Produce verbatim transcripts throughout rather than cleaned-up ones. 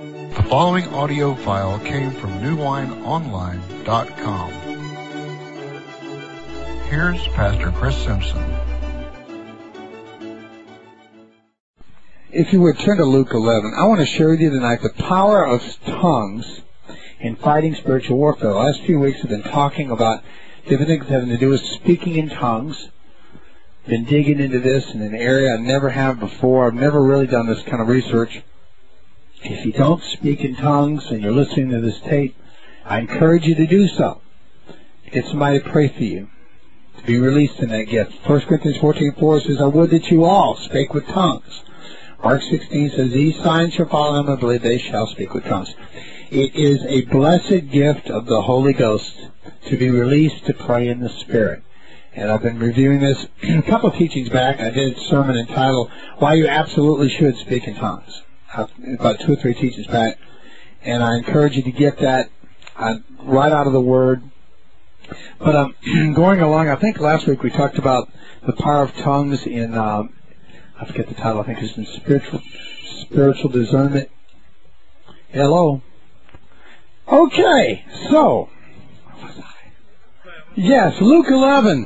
The following audio file came from new wine online dot com. Here's Pastor Chris Simpson. If you would turn to Luke eleven, I want to share with you tonight the power of tongues in fighting spiritual warfare. The last few weeks have been talking about different things having to do with speaking in tongues. Been digging into this in an area I never have before. I've never really done this kind of research. If you don't speak in tongues and you're listening to this tape, I encourage you to do so. Get somebody to pray for you, to be released in that gift. First Corinthians fourteen four says, I would that you all spake with tongues. Mark sixteen says, these signs shall follow them, I believe they shall speak with tongues. It is a blessed gift of the Holy Ghost to be released to pray in the Spirit. And I've been reviewing this a couple of teachings back. I did a sermon entitled, Why You Absolutely Should Speak in Tongues, about two or three teachings back. And I encourage you to get that uh, right out of the Word. But um, going along, I think last week we talked about the power of tongues in, uh, I forget the title, I think it's in spiritual, spiritual discernment. Hello. Okay, so, where was I? Yes, Luke eleven.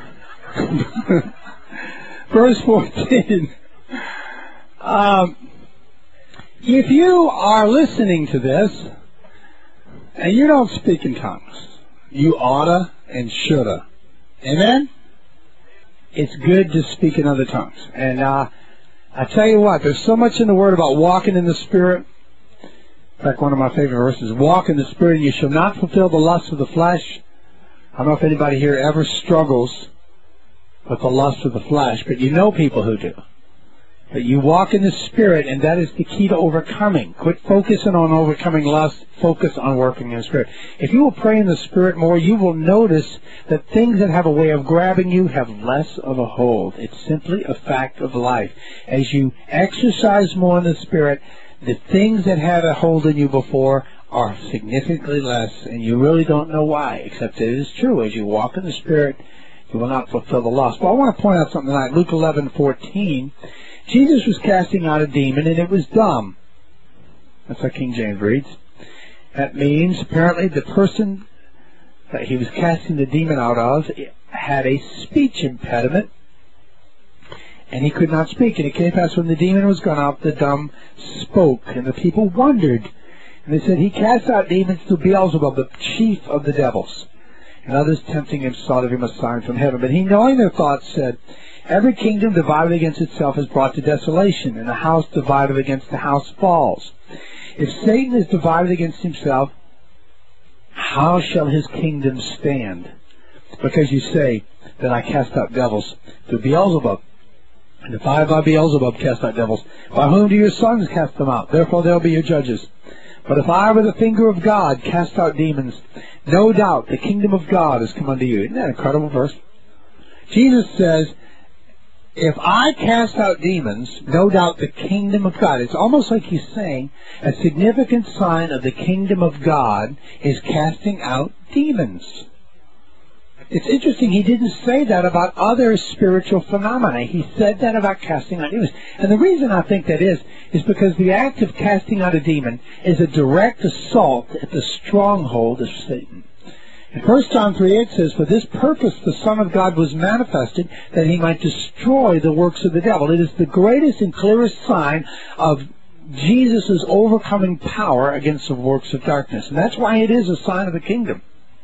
Verse fourteen. Um, if you are listening to this and you don't speak in tongues, you oughta and shoulda. Amen? It's good to speak in other tongues. And uh, I tell you what, there's so much in the Word about walking in the Spirit. In fact, one of my favorite verses, walk in the Spirit and you shall not fulfill the lust of the flesh. I don't know if anybody here ever struggles with the lust of the flesh, but you know people who do. But you walk in the Spirit, and that is the key to overcoming. Quit focusing on overcoming lust. Focus on working in the Spirit. If you will pray in the Spirit more, you will notice that things that have a way of grabbing you have less of a hold. It's simply a fact of life. As you exercise more in the Spirit, the things that had a hold on you before are significantly less, and you really don't know why, except it is true. As you walk in the Spirit, you will not fulfill the lust. But I want to point out something tonight. Luke eleven fourteen. Jesus was casting out a demon, and it was dumb. That's how King James reads. That means, apparently, the person that he was casting the demon out of had a speech impediment, and he could not speak. And it came past when the demon was gone out, the dumb spoke, and the people wondered. And they said, he cast out demons through Beelzebub, the chief of the devils. And others tempting him sought of him a sign from heaven. But he, knowing their thoughts, said, every kingdom divided against itself is brought to desolation, and a house divided against the house falls. If Satan is divided against himself, how shall his kingdom stand? Because you say that I cast out devils through Beelzebub. And if I by Beelzebub cast out devils, by whom do your sons cast them out? Therefore they'll be your judges. But if I with the finger of God cast out demons, no doubt the kingdom of God has come unto you. Isn't that an incredible verse? Jesus says, if I cast out demons, no doubt the kingdom of God. It's almost like he's saying a significant sign of the kingdom of God is casting out demons. It's interesting, he didn't say that about other spiritual phenomena. He said that about casting out demons. And the reason I think that is, is because the act of casting out a demon is a direct assault at the stronghold of Satan. In First John three eight says, for this purpose the Son of God was manifested, that he might destroy the works of the devil. It is the greatest and clearest sign of Jesus' overcoming power against the works of darkness. And that's why it is a sign of the kingdom.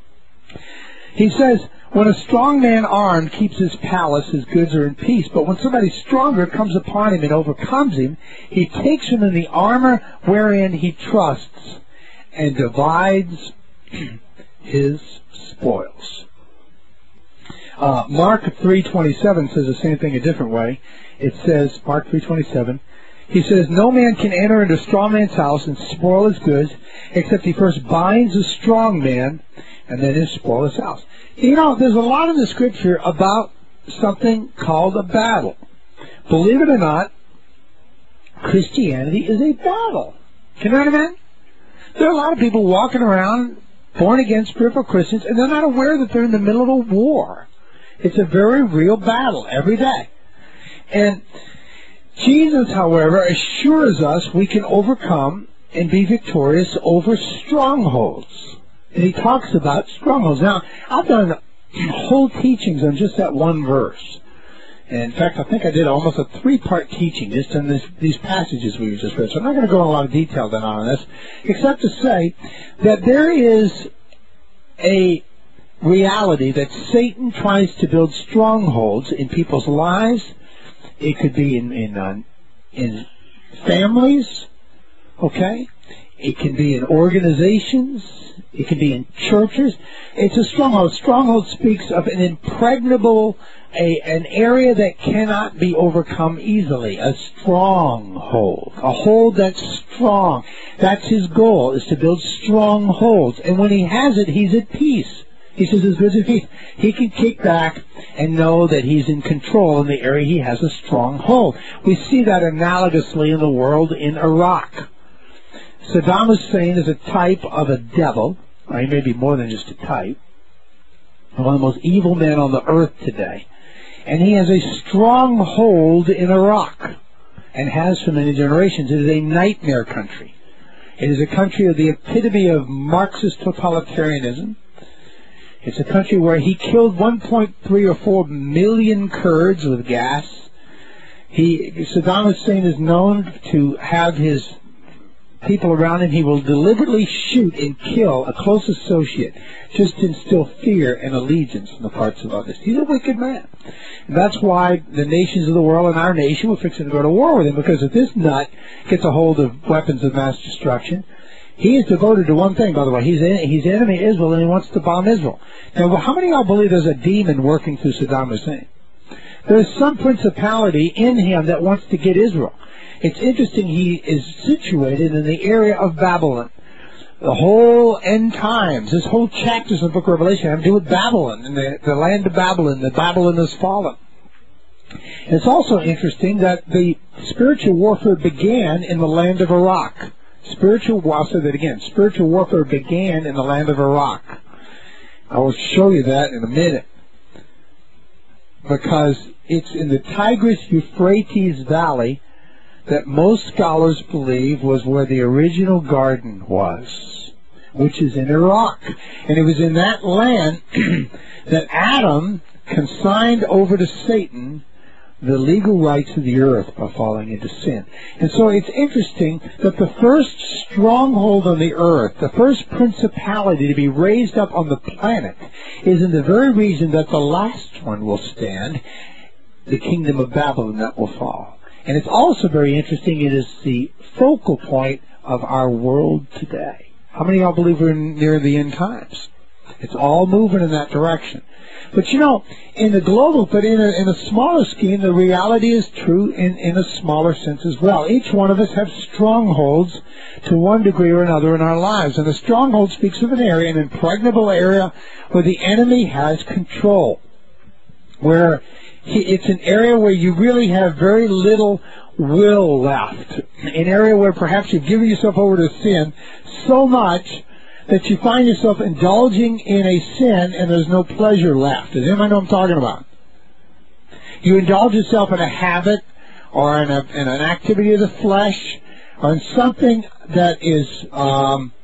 He says, when a strong man armed keeps his palace, his goods are in peace. But when somebody stronger comes upon him and overcomes him, he takes him in the armor wherein he trusts and divides his spoils. Uh, Mark three twenty-seven says the same thing a different way. It says, Mark three twenty-seven, he says, no man can enter into a strong man's house and spoil his goods, except he first binds a strong man, and then he'll spoil his house. You know, there's a lot in the Scripture about something called a battle. Believe it or not, Christianity is a battle. Can you imagine? There are a lot of people walking around, born-again spiritual Christians, and they're not aware that they're in the middle of a war. It's a very real battle every day. And Jesus, however, assures us we can overcome and be victorious over strongholds. And he talks about strongholds. Now, I've done whole teachings on just that one verse. And in fact, I think I did almost a three-part teaching just on this, these passages we just read. So I'm not going to go in a lot of detail then on this, except to say that there is a reality that Satan tries to build strongholds in people's lives. It could be in in, uh, in families, okay? It can be in organizations. It can be in churches. It's a stronghold. Stronghold speaks of an impregnable, a, an area that cannot be overcome easily. A stronghold. A hold that's strong. That's his goal, is to build strongholds. And when he has it, he's at peace. He says as good as peace. He can kick back and know that he's in control in the area he has a stronghold. We see that analogously in the world in Iraq. Saddam Hussein is a type of a devil, or he may be more than just a type, one of the most evil men on the earth today. And he has a stronghold in Iraq, and has for many generations. It is a nightmare country. It is a country of the epitome of Marxist totalitarianism. It's a country where he killed one point three or four million Kurds with gas. He, Saddam Hussein is known to have his people around him. He will deliberately shoot and kill a close associate just to instill fear and allegiance in the hearts of others. He's a wicked man. And that's why the nations of the world and our nation were fixing to go to war with him, because if this nut gets a hold of weapons of mass destruction, he is devoted to one thing, by the way. He's in, he's enemy of Israel, and he wants to bomb Israel. Now, how many of y'all believe there's a demon working through Saddam Hussein? There's some principality in him that wants to get Israel. It's interesting, he is situated in the area of Babylon. The whole end times, this whole chapters in the book of Revelation have to do with Babylon, and the, the land of Babylon, that Babylon has fallen. And it's also interesting that the spiritual warfare began in the land of Iraq. Spiritual, I'll say that again, spiritual warfare began in the land of Iraq. I will show you that in a minute. Because it's in the Tigris-Euphrates Valley that most scholars believe was where the original garden was, which is in Iraq. And it was in that land that Adam consigned over to Satan the legal rights of the earth by falling into sin. And so it's interesting that the first stronghold on the earth, the first principality to be raised up on the planet, is in the very region that the last one will stand, the kingdom of Babylon that will fall. And it's also very interesting, it is the focal point of our world today. How many of y'all believe we're near the end times? It's all moving in that direction. But you know, in the global, but in a, in a smaller scheme, the reality is true in, in a smaller sense as well. Each one of us have strongholds to one degree or another in our lives. And the stronghold speaks of an area, an impregnable area, where the enemy has control. Where he, it's an area where you really have very little will left. An area where perhaps you've given yourself over to sin so much that you find yourself indulging in a sin and there's no pleasure left. Does anybody know what I'm talking about? You indulge yourself in a habit or in, a, in an activity of the flesh or in something that is um,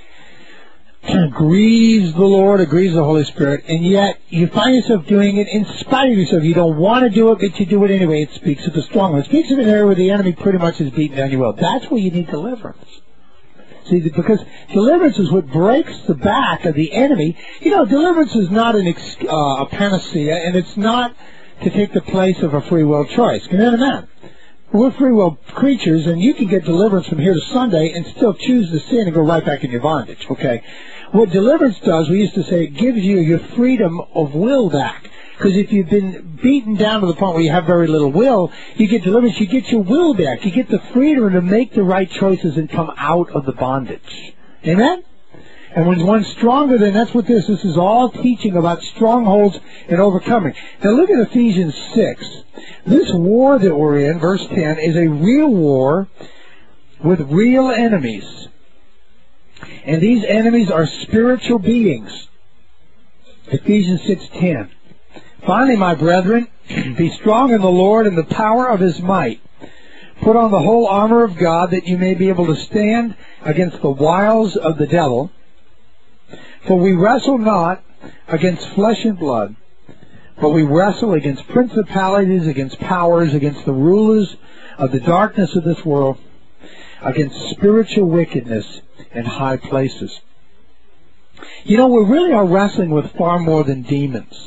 grieves the Lord or grieves the Holy Spirit, and yet you find yourself doing it in spite of yourself. You don't want to do it, but you do it anyway. It speaks of the stronghold. It speaks of an area where the enemy pretty much is beaten down your will. That's where you need deliverance. See, because deliverance is what breaks the back of the enemy. You know, deliverance is not an ex- uh, a panacea, and it's not to take the place of a free will choice. Can you understand? We're free will creatures, and you can get deliverance from here to Sunday and still choose to sin and go right back in your bondage, okay? What deliverance does, we used to say, it gives you your freedom of will back. Because if you've been beaten down to the point where you have very little will, you get deliverance, you get your will back. You get the freedom to make the right choices and come out of the bondage. Amen? And when one's stronger, then that's what this, this is all teaching about strongholds and overcoming. Now look at Ephesians six. This war that we're in, verse ten, is a real war with real enemies. And these enemies are spiritual beings. Ephesians six ten. Finally, my brethren, be strong in the Lord and the power of His might. Put on the whole armor of God that you may be able to stand against the wiles of the devil, for we wrestle not against flesh and blood, but we wrestle against principalities, against powers, against the rulers of the darkness of this world, against spiritual wickedness in high places. You know, we really are wrestling with far more than demons.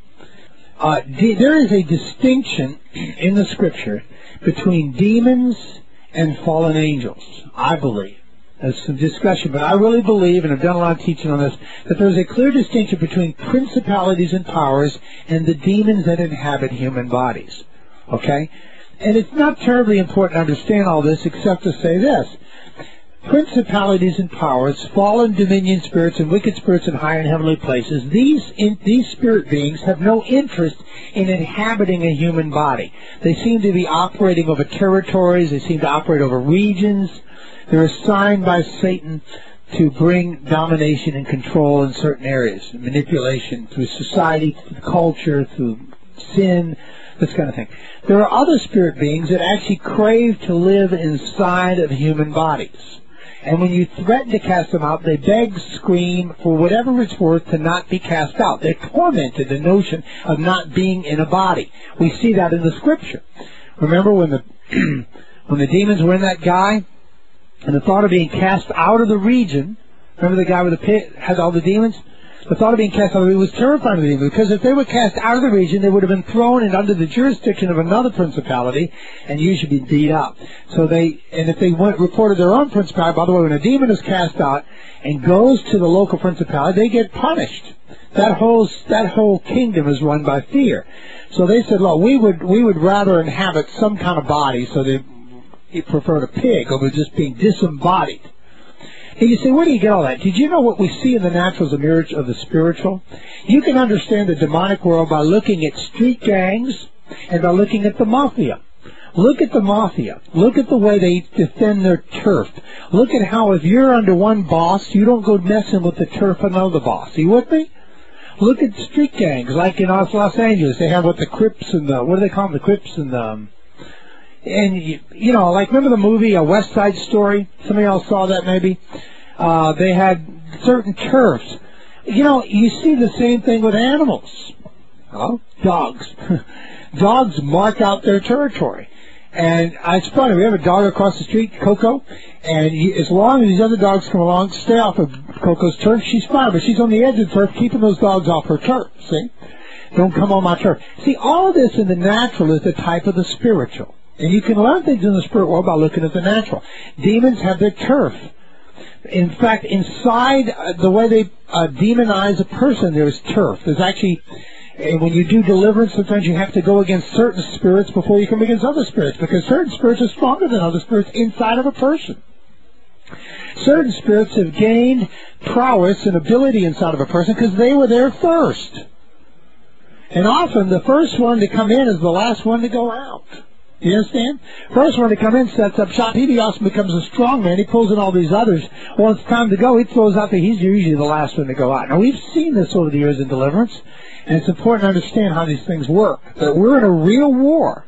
Uh, de- there is a distinction in the Scripture between demons and fallen angels, I believe. There's some discussion, but I really believe, and I've done a lot of teaching on this, that there's a clear distinction between principalities and powers and the demons that inhabit human bodies. Okay? And it's not terribly important to understand all this except to say this. Principalities and powers, fallen dominion spirits and wicked spirits in high and heavenly places, these in, these spirit beings have no interest in inhabiting a human body. They seem to be operating over territories, they seem to operate over regions. They're assigned by Satan to bring domination and control in certain areas, manipulation through society, through culture, through sin, this kind of thing. There are other spirit beings that actually crave to live inside of human bodies. And when you threaten to cast them out, they beg, scream, for whatever it's worth, to not be cast out. They're tormented, the notion of not being in a body. We see that in the Scripture. Remember when the when the demons were in that guy, and the thought of being cast out of the region, remember the guy with the pit had all the demons? The thought of being cast out of the region was terrifying to the demons, because if they were cast out of the region, they would have been thrown in under the jurisdiction of another principality and usually be beat up. So they, and if they went, reported their own principality, by the way, when a demon is cast out and goes to the local principality, they get punished. That whole, that whole kingdom is run by fear. So they said, look, we would, we would rather inhabit some kind of body, so they preferred a pig over just being disembodied. And you say, where do you get all that? Did you know what we see in the natural is a mirror of the spiritual? You can understand the demonic world by looking at street gangs and by looking at the mafia. Look at the mafia. Look at the way they defend their turf. Look at how if you're under one boss, you don't go messing with the turf of another boss. Are you with me? Look at street gangs, like in Los Angeles. They have what the Crips and the, what do they call them? The Crips and the... Um, And, you, you know, like, remember the movie, A West Side Story? Some of y'all saw that, maybe? Uh, they had certain turfs. You know, you see the same thing with animals. Oh, dogs. Dogs mark out their territory. And it's funny, we have a dog across the street, Coco, and he, as long as these other dogs come along, stay off of Coco's turf, she's fine, but she's on the edge of the turf, keeping those dogs off her turf, see? Don't come on my turf. See, all of this in the natural is the type of the spiritual. And you can learn things in the spirit world by looking at the natural. Demons have their turf. In fact, inside uh, the way they uh, demonize a person, there's turf. There's actually, and when you do deliverance, sometimes you have to go against certain spirits before you come against other spirits, because certain spirits are stronger than other spirits inside of a person. Certain spirits have gained prowess and ability inside of a person because they were there first. And often the first one to come in is the last one to go out. You understand? First one to come in sets up shop. He also becomes a strong man. He pulls in all these others. When it's time to go, he throws out that he's usually the last one to go out. Now, we've seen this over the years in deliverance, and it's important to understand how these things work. But we're in a real war.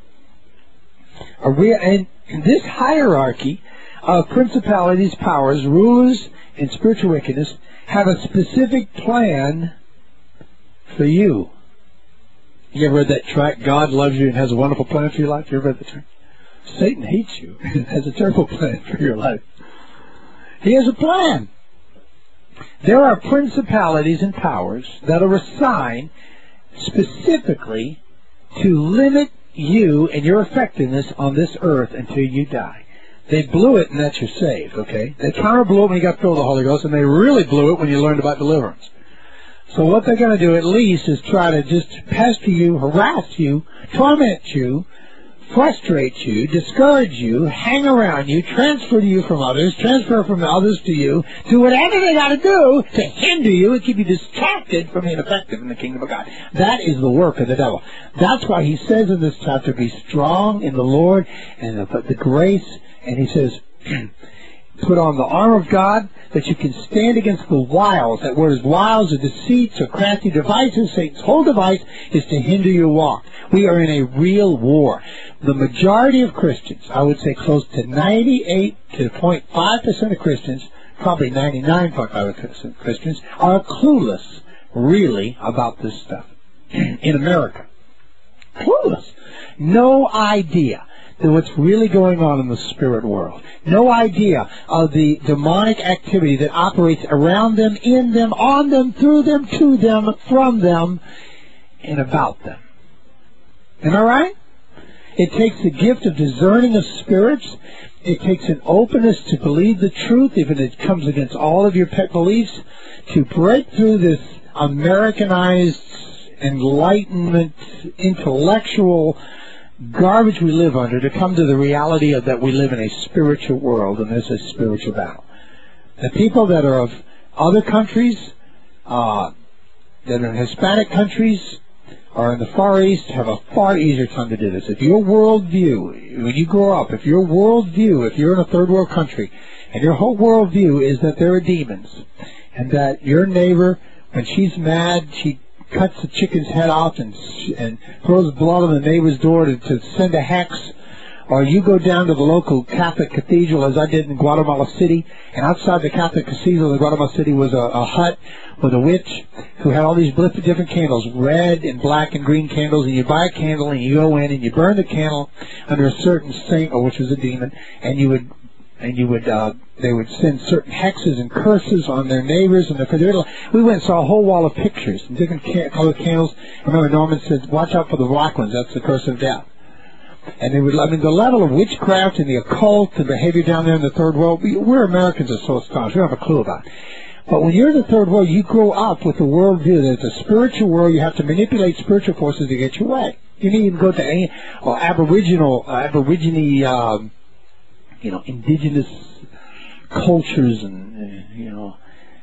A real, and this hierarchy of principalities, powers, rulers, and spiritual wickedness have a specific plan for you. You ever read that tract, God Loves You and Has a Wonderful Plan for Your Life? You ever read the tract? Satan hates you and has a terrible plan for your life. He has a plan. There are principalities and powers that are assigned specifically to limit you and your effectiveness on this earth until you die. They blew it and that you're saved, okay? They counter blew it when you got filled with the Holy Ghost, and they really blew it when you learned about deliverance. So what they're going to do at least is try to just pester you, harass you, torment you, frustrate you, discourage you, hang around you, transfer to you from others, transfer from others to you, do whatever they got to do to hinder you and keep you distracted from being effective in the kingdom of God. That is the work of the devil. That's why he says in this chapter, be strong in the Lord and the, the grace, and he says, put on the armor of God, that you can stand against the wiles. That word is wiles or deceits or crafty devices. Satan's whole device is to hinder your walk. We are in a real war. The majority of Christians, I would say close to ninety-eight point five percent of Christians, probably ninety-nine point five percent of Christians, are clueless, really, about this stuff in America. Clueless. No idea that what's really going on in the spirit world. No idea of the demonic activity that operates around them, in them, on them, through them, to them, from them, and about them. Am I right? It takes the gift of discerning of spirits. It takes an openness to believe the truth, even if it comes against all of your pet beliefs, to break through this Americanized, enlightenment, intellectual garbage we live under, to come to the reality of that we live in a spiritual world, and this is a spiritual battle. The people that are of other countries, uh, that are in Hispanic countries, or in the Far East, have a far easier time to do this. If your worldview, when you grow up, if your worldview, if you're in a third world country, and your whole worldview is that there are demons, and that your neighbor, when she's mad, she cuts the chicken's head off and and throws blood on the neighbor's door to, to send a hex, or you go down to the local Catholic cathedral, as I did in Guatemala City, and outside the Catholic cathedral in Guatemala City was a, a hut with a witch who had all these different candles, red and black and green candles, and you buy a candle and you go in and you burn the candle under a certain saint, or which was a demon, and you would and you would uh, they would send certain hexes and curses on their neighbors and their. We went and saw a whole wall of pictures and different can- colored candles. I remember Norman said, "Watch out for the black ones. That's the curse of death." And they would. I mean, the level of witchcraft and the occult and behavior down there in the third world. We, we're Americans are so astonished. We don't have a clue about it. But when you're in the third world, you grow up with the worldview that it's a spiritual world. You have to manipulate spiritual forces to get your way. You need to go to any or Aboriginal, uh, Aborigine, um, you know, indigenous cultures and, uh, you know,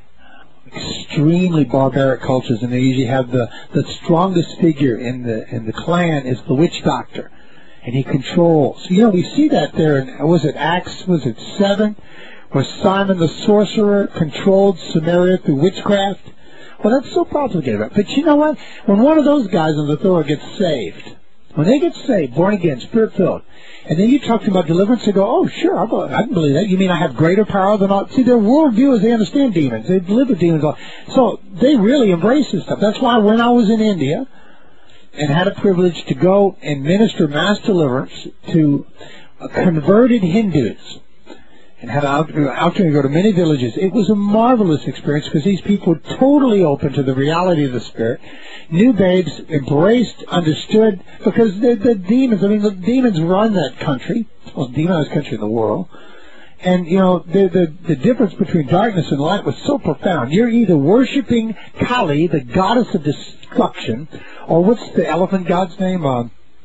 extremely barbaric cultures, and they usually have the, the strongest figure in the in the clan is the witch doctor, and he controls. You know, we see that there in, was it Acts, was it seven, where Simon the sorcerer controlled Samaria through witchcraft? Well, that's so propagated. But you know what? When one of those guys on the Thor gets saved, when they get saved, born again, spirit-filled, and then you talk to them about deliverance, they go, oh, sure, I, go, I can believe that. You mean I have greater power than all? See, their worldview is they understand demons. They live with demons. So they really embrace this stuff. That's why when I was in India and had a privilege to go and minister mass deliverance to converted Hindus, and had an opportunity to go to many villages. It was a marvelous experience because these people were totally open to the reality of the Spirit. New babes embraced, understood, because the, the demons, I mean, the demons run that country. It's the most demonized country in the world. And, you know, the, the, the difference between darkness and light was so profound. You're either worshiping Kali, the goddess of destruction, or what's the elephant god's name? Uh,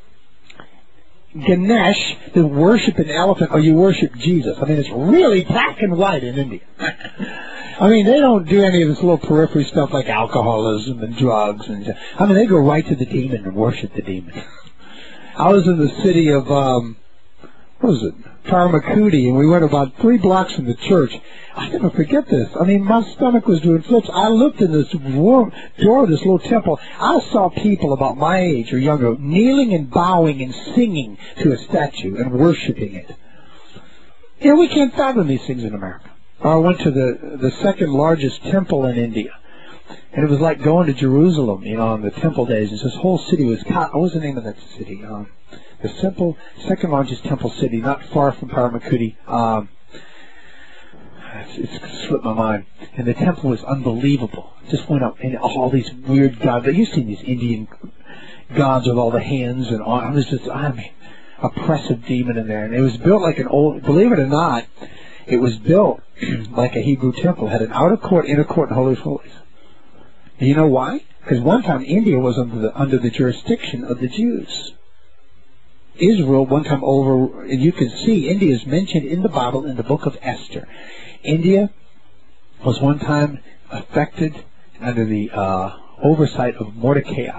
Ganesh, to worship an elephant, or you worship Jesus. I mean, it's really black and white in India. I mean, they don't do any of this little periphery stuff like alcoholism and drugs. And I mean, they go right to the demon and worship the demon. I was in the city of, um, what was it, Paramakudi, and we went about three blocks from the church. I never forget this. I mean, my stomach was doing flips. I looked in this warm door of this little temple. I saw people about my age or younger kneeling and bowing and singing to a statue and worshiping it. You know, we can't fathom these things in America. I went to the the second largest temple in India, and it was like going to Jerusalem, you know, on the temple days. This whole city was, what was the name of that city? Um, the simple, second largest temple city, not far from Paramakudi. Um, it's, it's slipped my mind. And the temple was unbelievable. Just went up, and all these weird gods. You've seen these Indian gods with all the hands and all. It was just, I mean, oppressive demon in there. And it was built like an old, believe it or not, it was built like a Hebrew temple. It had an outer court, inner court, and holy of holies. And you know why? Because one time India was under the, under the jurisdiction of the Jews. Israel, one time over, and you can see India is mentioned in the Bible in the book of Esther. India was one time affected under the uh, oversight of Mordecai.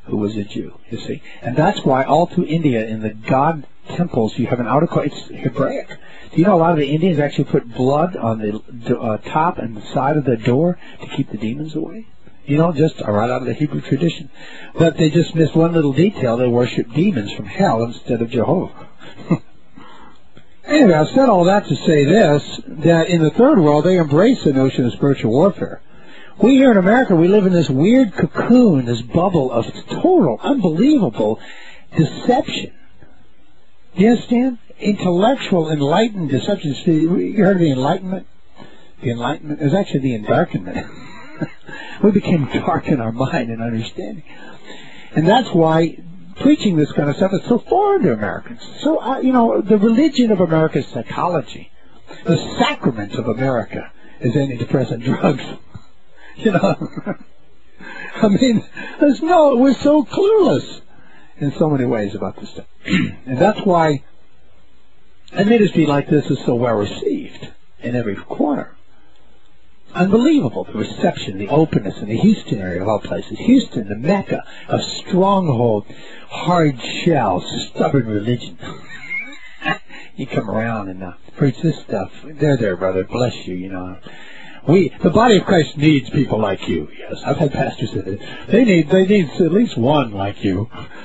who was a Jew, you see. And that's why all through India, in the god temples, you have an outer court. It's Hebraic. Do you know a lot of the Indians actually put blood on the uh, top and the side of the door to keep the demons away? You know, just right out of the Hebrew tradition. But they just missed one little detail. They worship demons from hell instead of Jehovah. Anyway, I've said all that to say this, that in the third world, they embrace the notion of spiritual warfare. We here in America, we live in this weird cocoon, this bubble of total, unbelievable deception. Do you understand? Intellectual, enlightened deception. You heard of the Enlightenment? The Enlightenment is actually the Endarkenment. We became dark in our mind and understanding. And that's why preaching this kind of stuff is so foreign to Americans. So, uh, you know, the religion of America is psychology. The sacrament of America is antidepressant drugs. You know, I mean, there's no, we're so clueless in so many ways about this stuff. And that's why a ministry like this is so well received in every corner. Unbelievable, the reception, the openness in the Houston area of all places. Houston, the Mecca, a stronghold, hard shell, stubborn religion. You come around and uh, preach this stuff. There, there, brother, bless you, you know. We, the body of Christ needs people like you. Yes, I've had pastors say that. They need, they need at least one like you.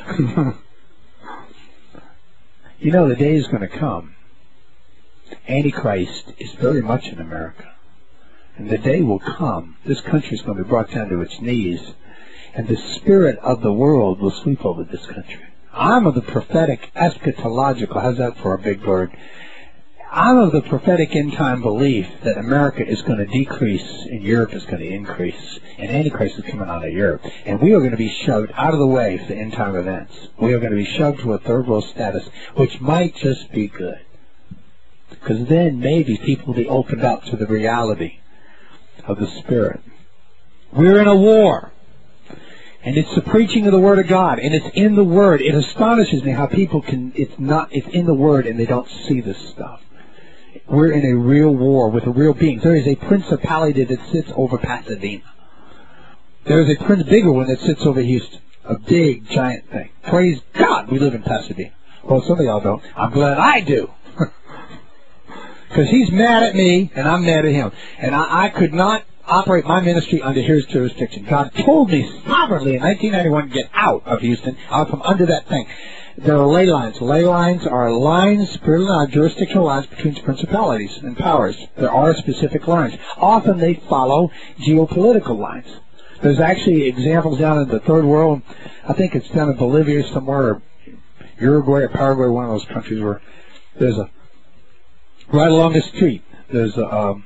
You know, the day is going to come. Antichrist is very much in America. And the day will come. This country is going to be brought down to its knees. And the spirit of the world will sweep over this country. I'm of the prophetic eschatological, how's that for a big word? I'm of the prophetic end-time belief that America is going to decrease and Europe is going to increase. And Antichrist is coming out of Europe. And we are going to be shoved out of the way for the end-time events. We are going to be shoved to a third world status, which might just be good. Because then maybe people will be opened up to the reality of the Spirit. We're in a war. And it's the preaching of the Word of God. And it's in the Word. It astonishes me how people can, it's not, it's in the Word and they don't see this stuff. We're in a real war with a real being. There is a principality that sits over Pasadena. There is a prince, bigger one that sits over Houston. A big, giant thing. Praise God we live in Pasadena. Well, some of y'all don't. I'm glad I do. Because he's mad at me, and I'm mad at him. And I, I could not operate my ministry under his jurisdiction. God told me sovereignly in nineteen ninety-one, get out of Houston, out from under that thing. There are ley lines. Ley lines are lines, spiritual lines, jurisdictional lines between principalities and powers. There are specific lines. Often they follow geopolitical lines. There's actually examples down in the third world. I think it's down in Bolivia somewhere, or Uruguay or Paraguay, one of those countries where there's a, right along the street, there's a, um,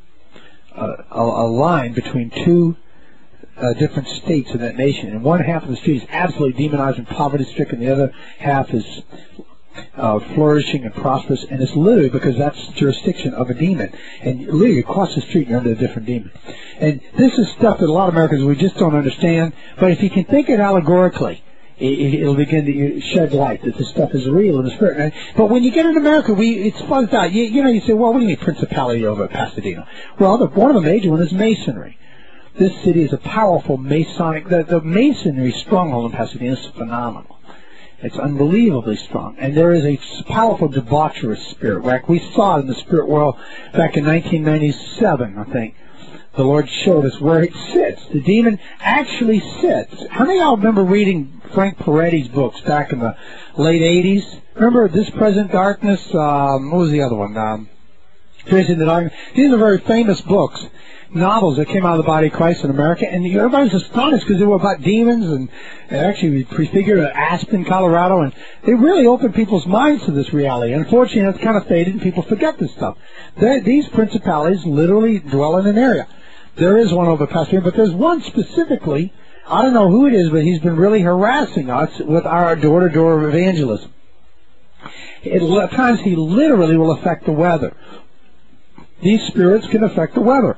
a, a line between two uh, different states in that nation. And one half of the street is absolutely demonized and poverty-stricken. The other half is uh, flourishing and prosperous. And it's literally because that's jurisdiction of a demon. And literally across the street, you're under a different demon. And this is stuff that a lot of Americans, we just don't understand. But if you can think it allegorically, it'll begin to shed light that this stuff is real in the spirit. Right? But when you get in America, we it's fuzzed out. You, you know, you say, well, what do you mean principality over Pasadena? Well, the, one of the major ones is Masonry. This city is a powerful Masonic, the, the Masonry stronghold in Pasadena is phenomenal. It's unbelievably strong. And there is a powerful debaucherous spirit. Like we saw it in the spirit world back in nineteen ninety-seven, I think. The Lord showed us where it sits. The demon actually sits. How many of y'all remember reading Frank Peretti's books back in the late eighties? Remember This Present Darkness? Um, what was the other one? Um, Vision the Darkness. These are very famous books, novels that came out of the body of Christ in America, and everybody was astonished because they were about demons, and they actually prefigured Aspen, Colorado, and they really opened people's minds to this reality. Unfortunately, it's kind of faded, and people forget this stuff. They're, these principalities literally dwell in an area. There is one over Pasadena, but there's one specifically, I don't know who it is, but he's been really harassing us with our door-to-door evangelism. It, at times he literally will affect the weather. These spirits can affect the weather.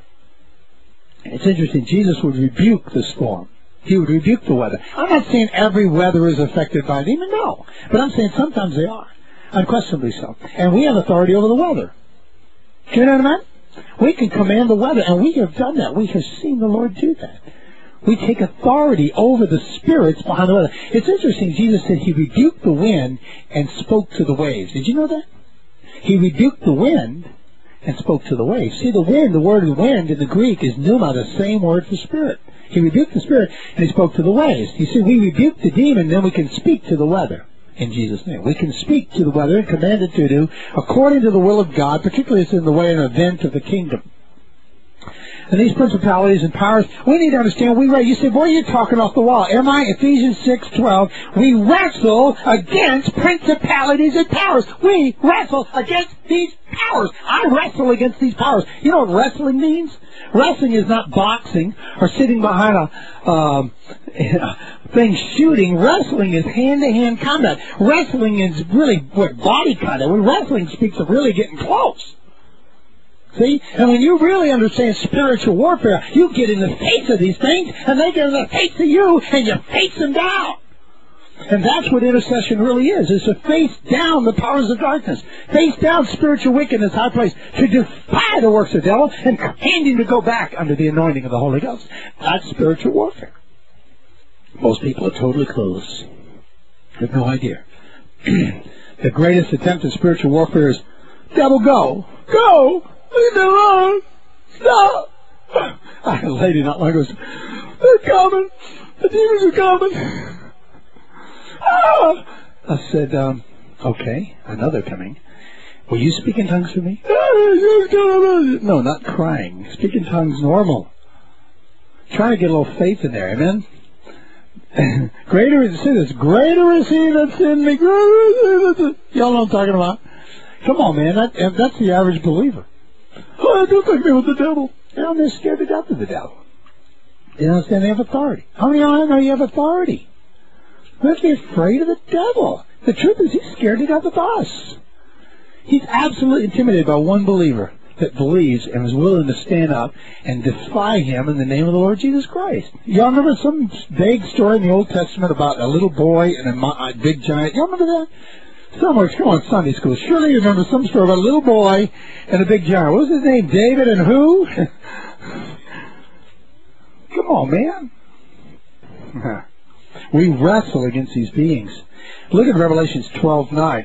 It's interesting, Jesus would rebuke the storm. He would rebuke the weather. I'm not saying every weather is affected by a demon, no. But I'm saying sometimes they are. Unquestionably so. And we have authority over the weather. Do you know what I mean? We can command the weather, and we have done that. We have seen the Lord do that. We take authority over the spirits behind the weather. It's interesting, Jesus said he rebuked the wind and spoke to the waves. Did you know that? He rebuked the wind and spoke to the waves. See, the wind, the word wind in the Greek is pneuma, the same word for spirit. He rebuked the spirit and he spoke to the waves. You see, we rebuke the demon, then we can speak to the weather. In Jesus' name. We can speak to the weather and command it to do according to the will of God, particularly it's in the way an event of the kingdom. And these principalities and powers, we need to understand, we you say, boy, you're talking off the wall. Am I? Ephesians six twelve. We wrestle against principalities and powers. We wrestle against these powers. I wrestle against these powers. You know what wrestling means? Wrestling is not boxing or sitting behind a um, thing shooting. Wrestling is hand-to-hand combat. Wrestling is really what body contact. When wrestling speaks of really getting close. See? And when you really understand spiritual warfare, you get in the face of these things, and they get in the face of you, and you face them down. And that's what intercession really is, is to face down the powers of darkness. Face down spiritual wickedness, high place, to defy the works of the devil, and command him to go back under the anointing of the Holy Ghost. That's spiritual warfare. Most people are totally clueless. They have no idea. The greatest attempt at spiritual warfare is, devil, go! Go! Leave me alone! Stop! I had a lady not long ago said, they're coming! The demons are coming! Ah! I said, um, okay, I know they're coming. Will you speak in tongues for me? No, not crying. Speak in tongues normal. Try to get a little faith in there, amen? Greater is, say this, greater is he that's in me, greater is he that's in... Y'all know what I'm talking about? Come on, man, that, that's the average believer. Oh, don't take me with the devil. You know, they're scared to death of the devil. You don't understand they have authority. How many of you know you have authority? We have to be afraid of the devil. The truth is he's scared to death of us. He's absolutely intimidated by one believer that believes and is willing to stand up and defy him in the name of the Lord Jesus Christ. Y'all remember some vague story in the Old Testament about a little boy and a, a big giant? Y'all remember that? Somewhere, come on, Sunday school. Surely you remember some story about a little boy and a big giant. What was his name? David and who? Come on, man. We wrestle against these beings. Look at Revelations twelve nine.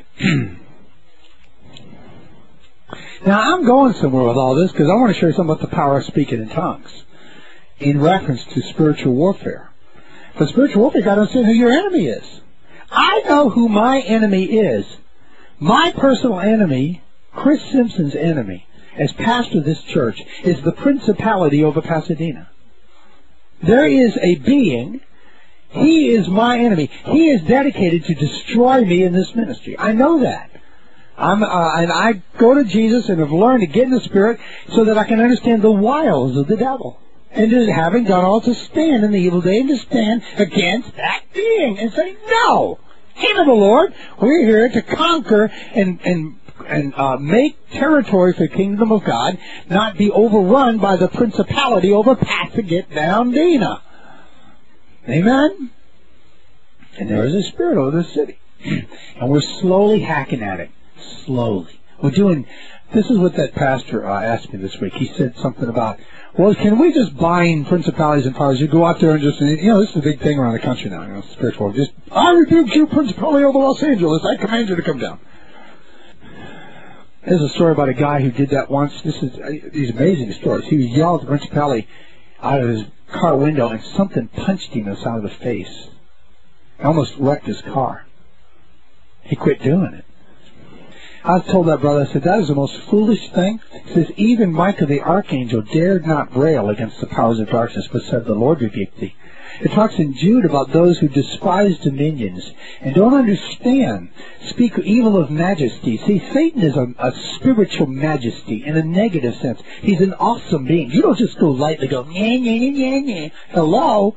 Now, I'm going somewhere with all this because I want to show you something about the power of speaking in tongues in reference to spiritual warfare. For spiritual warfare, you've got to understand who your enemy is. I know who my enemy is. My personal enemy, Chris Simpson's enemy, as pastor of this church, is the principality over Pasadena. There is a being, he is my enemy. He is dedicated to destroy me in this ministry. I know that. I'm, uh, and I go to Jesus and have learned to get in the Spirit so that I can understand the wiles of the devil. And just having done all to stand in the evil day and to stand against that being and say, no, King of the Lord, we're here to conquer and and and uh, make territory for the kingdom of God, not be overrun by the principality over Pasadena. Amen? And there is a spirit over this city. And we're slowly hacking at it. Slowly. We're doing, this is what that pastor uh, asked me this week. He said something about, well, can we just bind principalities and powers? You go out there and just, you know, this is a big thing around the country now, you know, spiritual. Just, I rebuke you, principality over Los Angeles. I command you to come down. There's a story about a guy who did that once. This is, uh, these amazing stories. He was yelled at the principality out of his car window, and something punched him in the side of the face. It almost wrecked his car. He quit doing it. I told that brother, I said, that is the most foolish thing. He says, even Michael the archangel dared not rail against the powers of darkness, but said, the Lord rebuke thee. It talks in Jude about those who despise dominions and don't understand, speak evil of majesty. See, Satan is a, a spiritual majesty in a negative sense. He's an awesome being. You don't just go lightly go, nyeh, nyeh, nyeh, nyeh. Hello?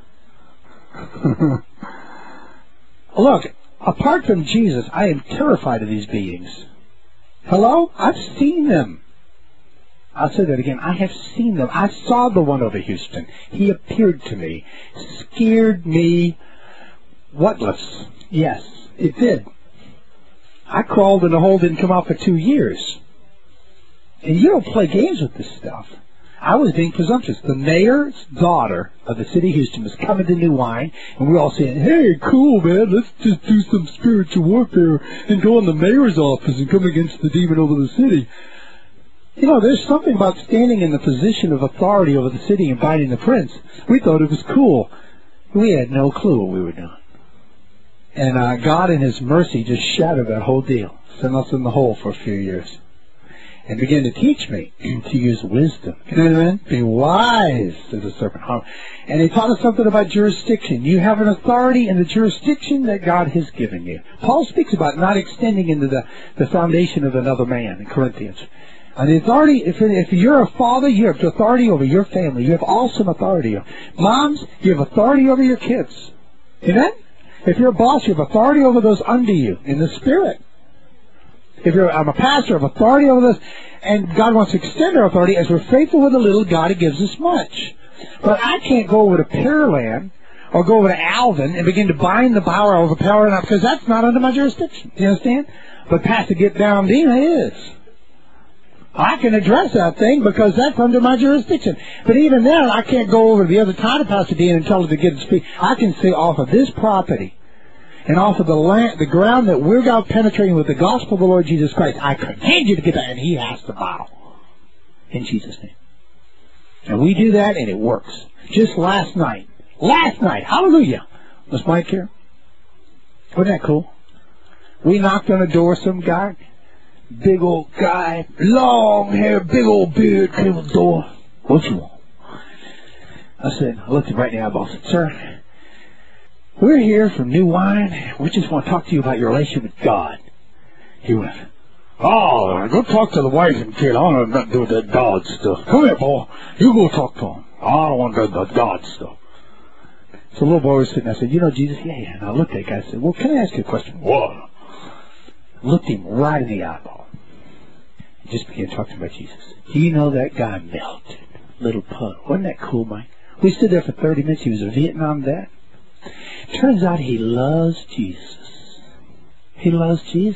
Look, apart from Jesus, I am terrified of these beings. Hello? I've seen them. I'll say that again. I have seen them. I saw the one over Houston. He appeared to me. Scared me whatless. Yes, it did. I crawled and the hole didn't come out for two years. And you don't play games with this stuff. I was being presumptuous. The mayor's daughter of the city of Houston was coming to New Wine, and we were all saying, hey, cool, man, let's just do some spiritual warfare and go in the mayor's office and come against the demon over the city. You know, there's something about standing in the position of authority over the city and biting the prince. We thought it was cool. We had no clue what we were doing. And uh, God in His mercy just shattered that whole deal, sent us in the hole for a few years, and began to teach me to use wisdom. You know what I mean? Be wise as a serpent. And He taught us something about jurisdiction. You have an authority in the jurisdiction that God has given you. Paul speaks about not extending into the, the foundation of another man in Corinthians. And the authority, if, if you're a father, you have authority over your family. You have awesome authority. Moms, you have authority over your kids. Amen? If you're a boss, you have authority over those under you in the Spirit. If you're, I'm a pastor, I have authority over this. And God wants to extend our authority. As we're faithful with a little, God gives us much. But I can't go over to Pearland or go over to Alvin and begin to bind the power over Pearland because that's not under my jurisdiction. You understand? But Pastor Get Down Dina is. I can address that thing because that's under my jurisdiction. But even then, I can't go over to the other side of Pasadena and tell her to get to speak. I can say off of this property and off of the land, the ground that we're out penetrating with the gospel of the Lord Jesus Christ, I command you to get that, and He has to bow. In Jesus' name. And we do that, and it works. Just last night. Last night. Hallelujah. Was Mike here? Wasn't that cool? We knocked on the door, some guy. Big old guy, long hair, big old beard, came to the door. What you want? I said, I looked him right in the eyeball. I said, sir, we're here from New Wine. We just want to talk to you about your relationship with God. He went, oh, go talk to the wife and kid. I don't have nothing to do with that God stuff. Come here, boy. You go talk to him. I don't want to do that God stuff. So the little boy was sitting there. I said, you know Jesus? Yeah, yeah. And I looked at the guy and said, well, can I ask you a question? What? Looked him right in the eyeball. Just began talking about Jesus. Do you know that guy melted? Little pug. Wasn't that cool, Mike? We stood there for thirty minutes. He was a Vietnam vet. Turns out he loves Jesus. He loves Jesus.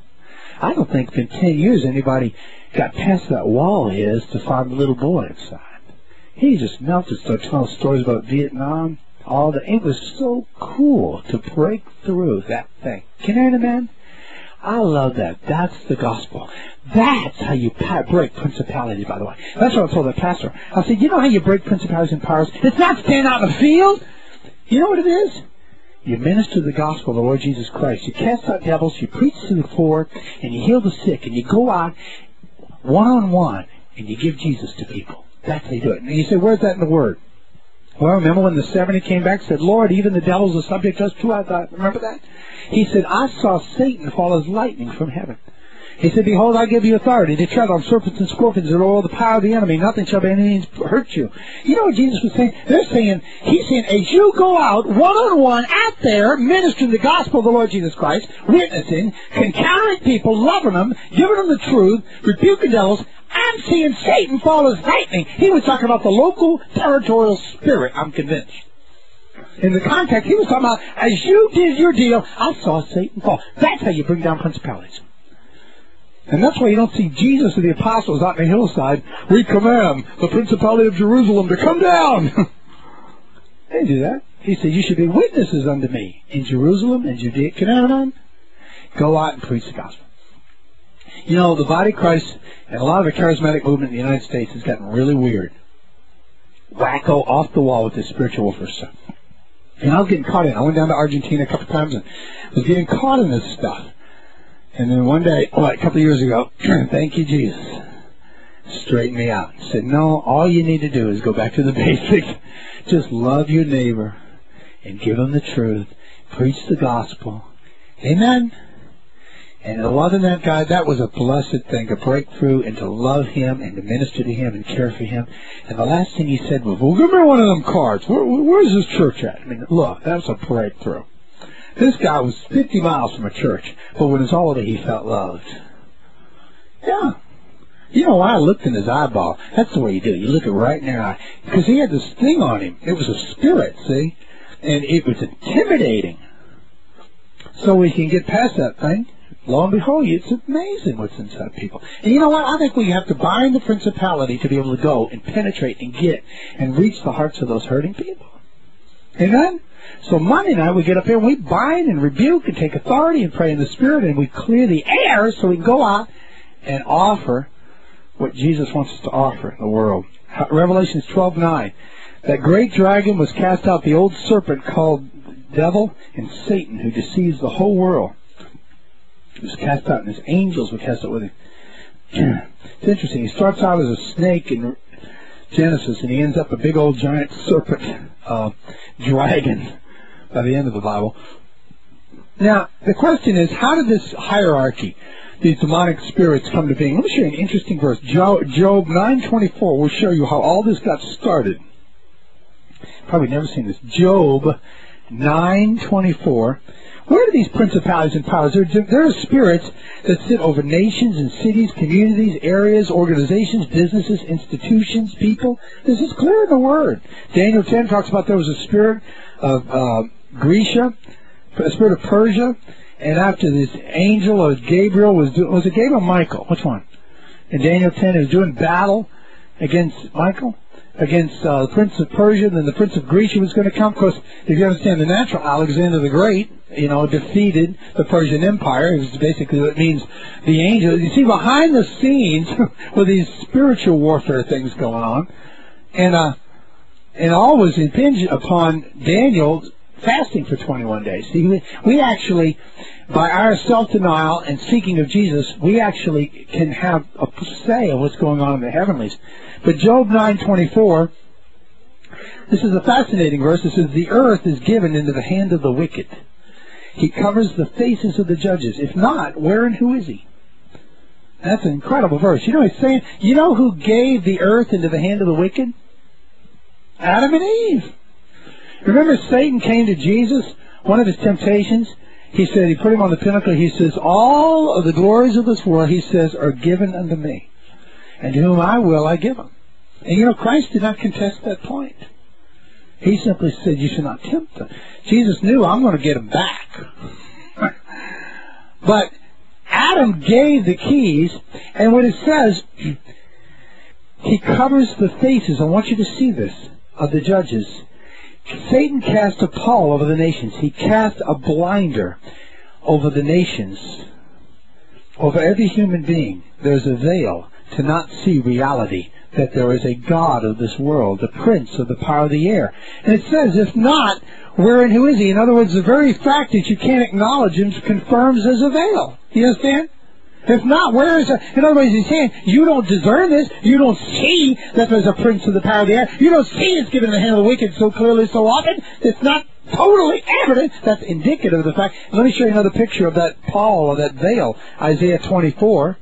I don't think in ten years anybody got past that wall of his to find the little boy inside. He just melted, started telling stories about Vietnam. All the, it was so cool to break through that thing. Can you hear it, man? I love that. That's the gospel. That's how you break principalities, by the way. That's what I told the pastor. I said, you know how you break principalities and powers? It's not standing out in the field. You know what it is? You minister the gospel of the Lord Jesus Christ. You cast out devils, you preach to the poor, and you heal the sick, and you go out one-on-one, and you give Jesus to people. That's how you do it. And you say, where's that in the Word? Well, remember when the seventy came back and said, Lord, even the devils are subject to us too? I thought, remember that? He said, I saw Satan fall as lightning from heaven. He said, behold, I give you authority to tread on serpents and scorpions and all the power of the enemy. Nothing shall by any means hurt you. You know what Jesus was saying? They're saying, He's saying, as you go out one-on-one out there, ministering the gospel of the Lord Jesus Christ, witnessing, encountering people, loving them, giving them the truth, rebuking devils, I'm seeing Satan fall as lightning. He was talking about the local territorial spirit, I'm convinced. In the context, he was talking about, as you did your deal, I saw Satan fall. That's how you bring down principalities. And that's why you don't see Jesus and the apostles out in the hillside. We command the principality of Jerusalem to come down. They didn't do that. He said, you should be witnesses unto me in Jerusalem and Judea. Can anyone go out and preach the gospel? You know, the body of Christ and a lot of the charismatic movement in the United States has gotten really weird. Wacko, off the wall with this spiritual warfare stuff. And I was getting caught in it. I went down to Argentina a couple of times and was getting caught in this stuff. And then one day, oh, a couple of years ago, thank you, Jesus, straightened me out. Said, no, all you need to do is go back to the basics. Just love your neighbor and give them the truth. Preach the gospel. Amen? And loving that guy, that was a blessed thing, to break through and to love him and to minister to him and care for him. And the last thing he said was, well, give me one of them cards. Where, where's this church at? I mean, look, that was a breakthrough. This guy was fifty miles from a church, but when it's all of it, he felt loved. Yeah. You know why? I looked in his eyeball. That's the way you do it. You look it right in their eye. Because he had this thing on him. It was a spirit, see? And it was intimidating. So we can get past that thing. lo and behold, it's amazing what's inside people. And you know what? I think we have to bind the principality to be able to go and penetrate and get and reach the hearts of those hurting people. Amen? So Monday night we get up here and we bind and rebuke and take authority and pray in the Spirit, and we clear the air so we can go out and offer what Jesus wants us to offer in the world. Revelation twelve nine. That great dragon was cast out, the old serpent called devil and Satan, who deceives the whole world. He was cast out, and his angels were cast out with him. It's interesting. He starts out as a snake in Genesis, and he ends up a big old giant serpent uh, dragon by the end of the Bible. Now, the question is, how did this hierarchy, these demonic spirits, come to being? Let me show you an interesting verse. Job nine twenty-four will show you how all this got started. Probably never seen this. Job nine twenty-four. Where are these principalities and powers? There, there are spirits that sit over nations and cities, communities, areas, organizations, businesses, institutions, people. This is clear in the Word. Daniel ten talks about there was a spirit of uh, Grecia, a spirit of Persia, and after this angel of Gabriel was doing, was it Gabriel or Michael? Which one? In Daniel ten, he was doing battle against Michael, against uh, the prince of Persia, and then the prince of Grecia was going to come. Of course, if you understand the natural, Alexander the Great, you know, defeated the Persian Empire. It was basically what it means, the angel. You see, behind the scenes were these spiritual warfare things going on, and uh, and all was impinged upon Daniel fasting for twenty-one days. See, we, we actually, by our self-denial and seeking of Jesus, we actually can have a say of what's going on in the heavenlies. But Job nine twenty-four, this is a fascinating verse. It says, the earth is given into the hand of the wicked. He covers the faces of the judges. If not, where and who is he? That's an incredible verse. You know what he's saying? You know who gave the earth into the hand of the wicked? Adam and Eve. Remember, Satan came to Jesus, one of his temptations. He said, he put him on the pinnacle. He says, all of the glories of this world, he says, are given unto me. And to whom I will, I give them. And you know, Christ did not contest that point. He simply said, you should not tempt them. Jesus knew, I'm going to get them back. But Adam gave the keys, and when it says, he covers the faces, I want you to see this, of the judges. Satan cast a pall over the nations. He cast a blinder over the nations. Over every human being, there's a veil to not see reality, that there is a God of this world, the prince of the power of the air. And it says, if not, where and who is he? In other words, the very fact that you can't acknowledge him confirms there's a veil. You understand? If not, where is it? In other words, he's saying, you don't discern this. You don't see that there's a prince of the power of the air. You don't see it's given in the hand of the wicked so clearly, so often. It's not totally evident. That's indicative of the fact. Let me show you another picture of that pall or that veil. Isaiah twenty-four.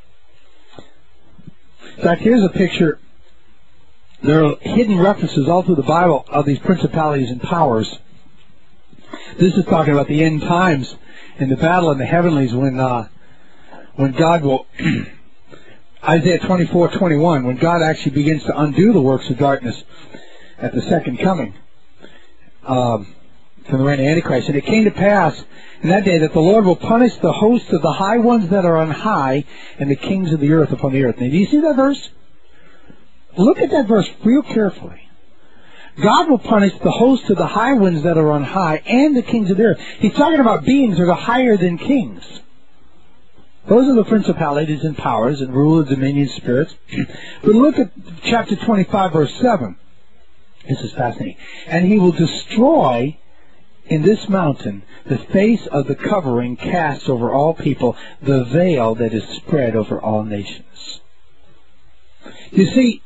In fact, here's a picture. There are hidden references all through the Bible of these principalities and powers. This is talking about the end times and the battle in the heavenlies when uh, when God will, Isaiah twenty-four twenty-one, when God actually begins to undo the works of darkness at the second coming um, from the reign of Antichrist. And it came to pass in that day that the Lord will punish the hosts of the high ones that are on high and the kings of the earth upon the earth. Now, do you see that verse? Look at that verse real carefully. God will punish the hosts of the high ones that are on high and the kings of the earth. He's talking about beings that are higher than kings. Those are the principalities and powers and rule of dominion spirits. But look at chapter twenty-five, verse seven. This is fascinating. And he will destroy in this mountain the face of the covering cast over all people, the veil that is spread over all nations. You see,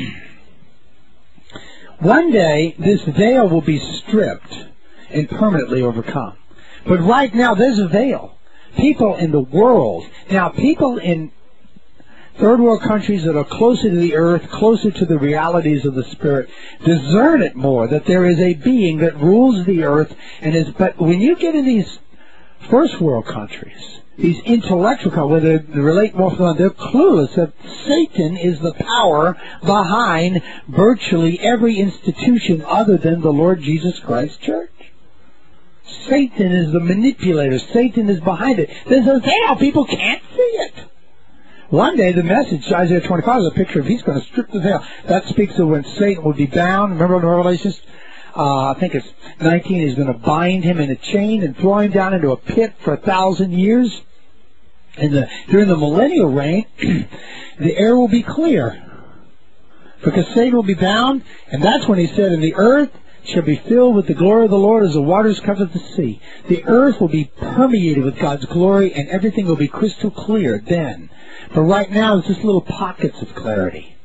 one day this veil will be stripped and permanently overcome. But right now there's a veil. People in the world, now people in third world countries that are closer to the earth, closer to the realities of the Spirit, discern it more, that there is a being that rules the earth. And is. But when you get in these first world countries, these intellectual countries, where they relate more to them, they're clueless that Satan is the power behind virtually every institution other than the Lord Jesus Christ Church. Satan is the manipulator. Satan is behind it. This is how people can't see it. One day, the message, Isaiah twenty-five, is a picture of he's going to strip the veil. That speaks of when Satan would be bound. Remember in the Revelations? Uh, I think it's nineteen, he's going to bind him in a chain and throw him down into a pit for a thousand years. And the, during the millennial reign, the air will be clear. Because Satan will be bound, and that's when he said, and the earth shall be filled with the glory of the Lord as the waters cover the sea. The earth will be permeated with God's glory, and everything will be crystal clear then. But right now, it's just little pockets of clarity.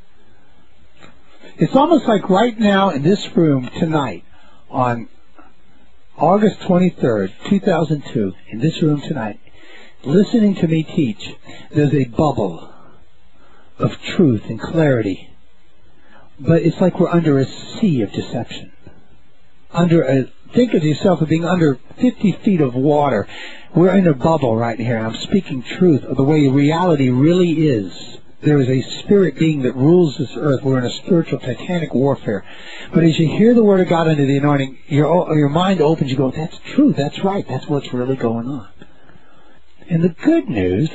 It's almost like right now in this room tonight, on August twenty-third, two thousand two, in this room tonight, listening to me teach, there's a bubble of truth and clarity. But it's like we're under a sea of deception. Under a, think of yourself as being under fifty feet of water. We're in a bubble right here. I'm speaking truth of the way reality really is. There is a spirit being that rules this earth. We're in a spiritual titanic warfare. But as you hear the word of God under the anointing, your, your mind opens. You go, that's true. That's right. That's what's really going on. And the good news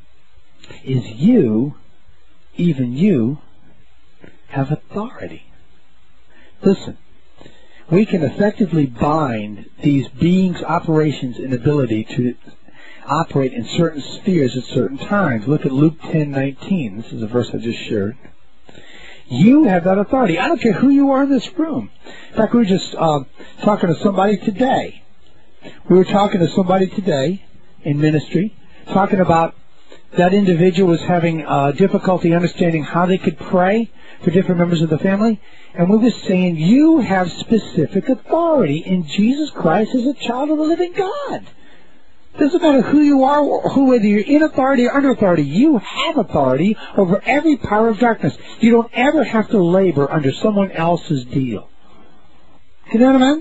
is you, even you, have authority. Listen, we can effectively bind these beings' operations and ability to operate in certain spheres at certain times. Look at Luke ten nineteen. This is a verse I just shared. You have that authority. I don't care who you are in this room. In fact, we were just uh, talking to somebody today. We were talking to somebody today in ministry, talking about that individual was having uh, difficulty understanding how they could pray for different members of the family. And we were saying, you have specific authority in Jesus Christ as a child of the living God. Doesn't matter who you are, or who, whether you're in authority or under authority, you have authority over every power of darkness. You don't ever have to labor under someone else's deal. You know what I mean?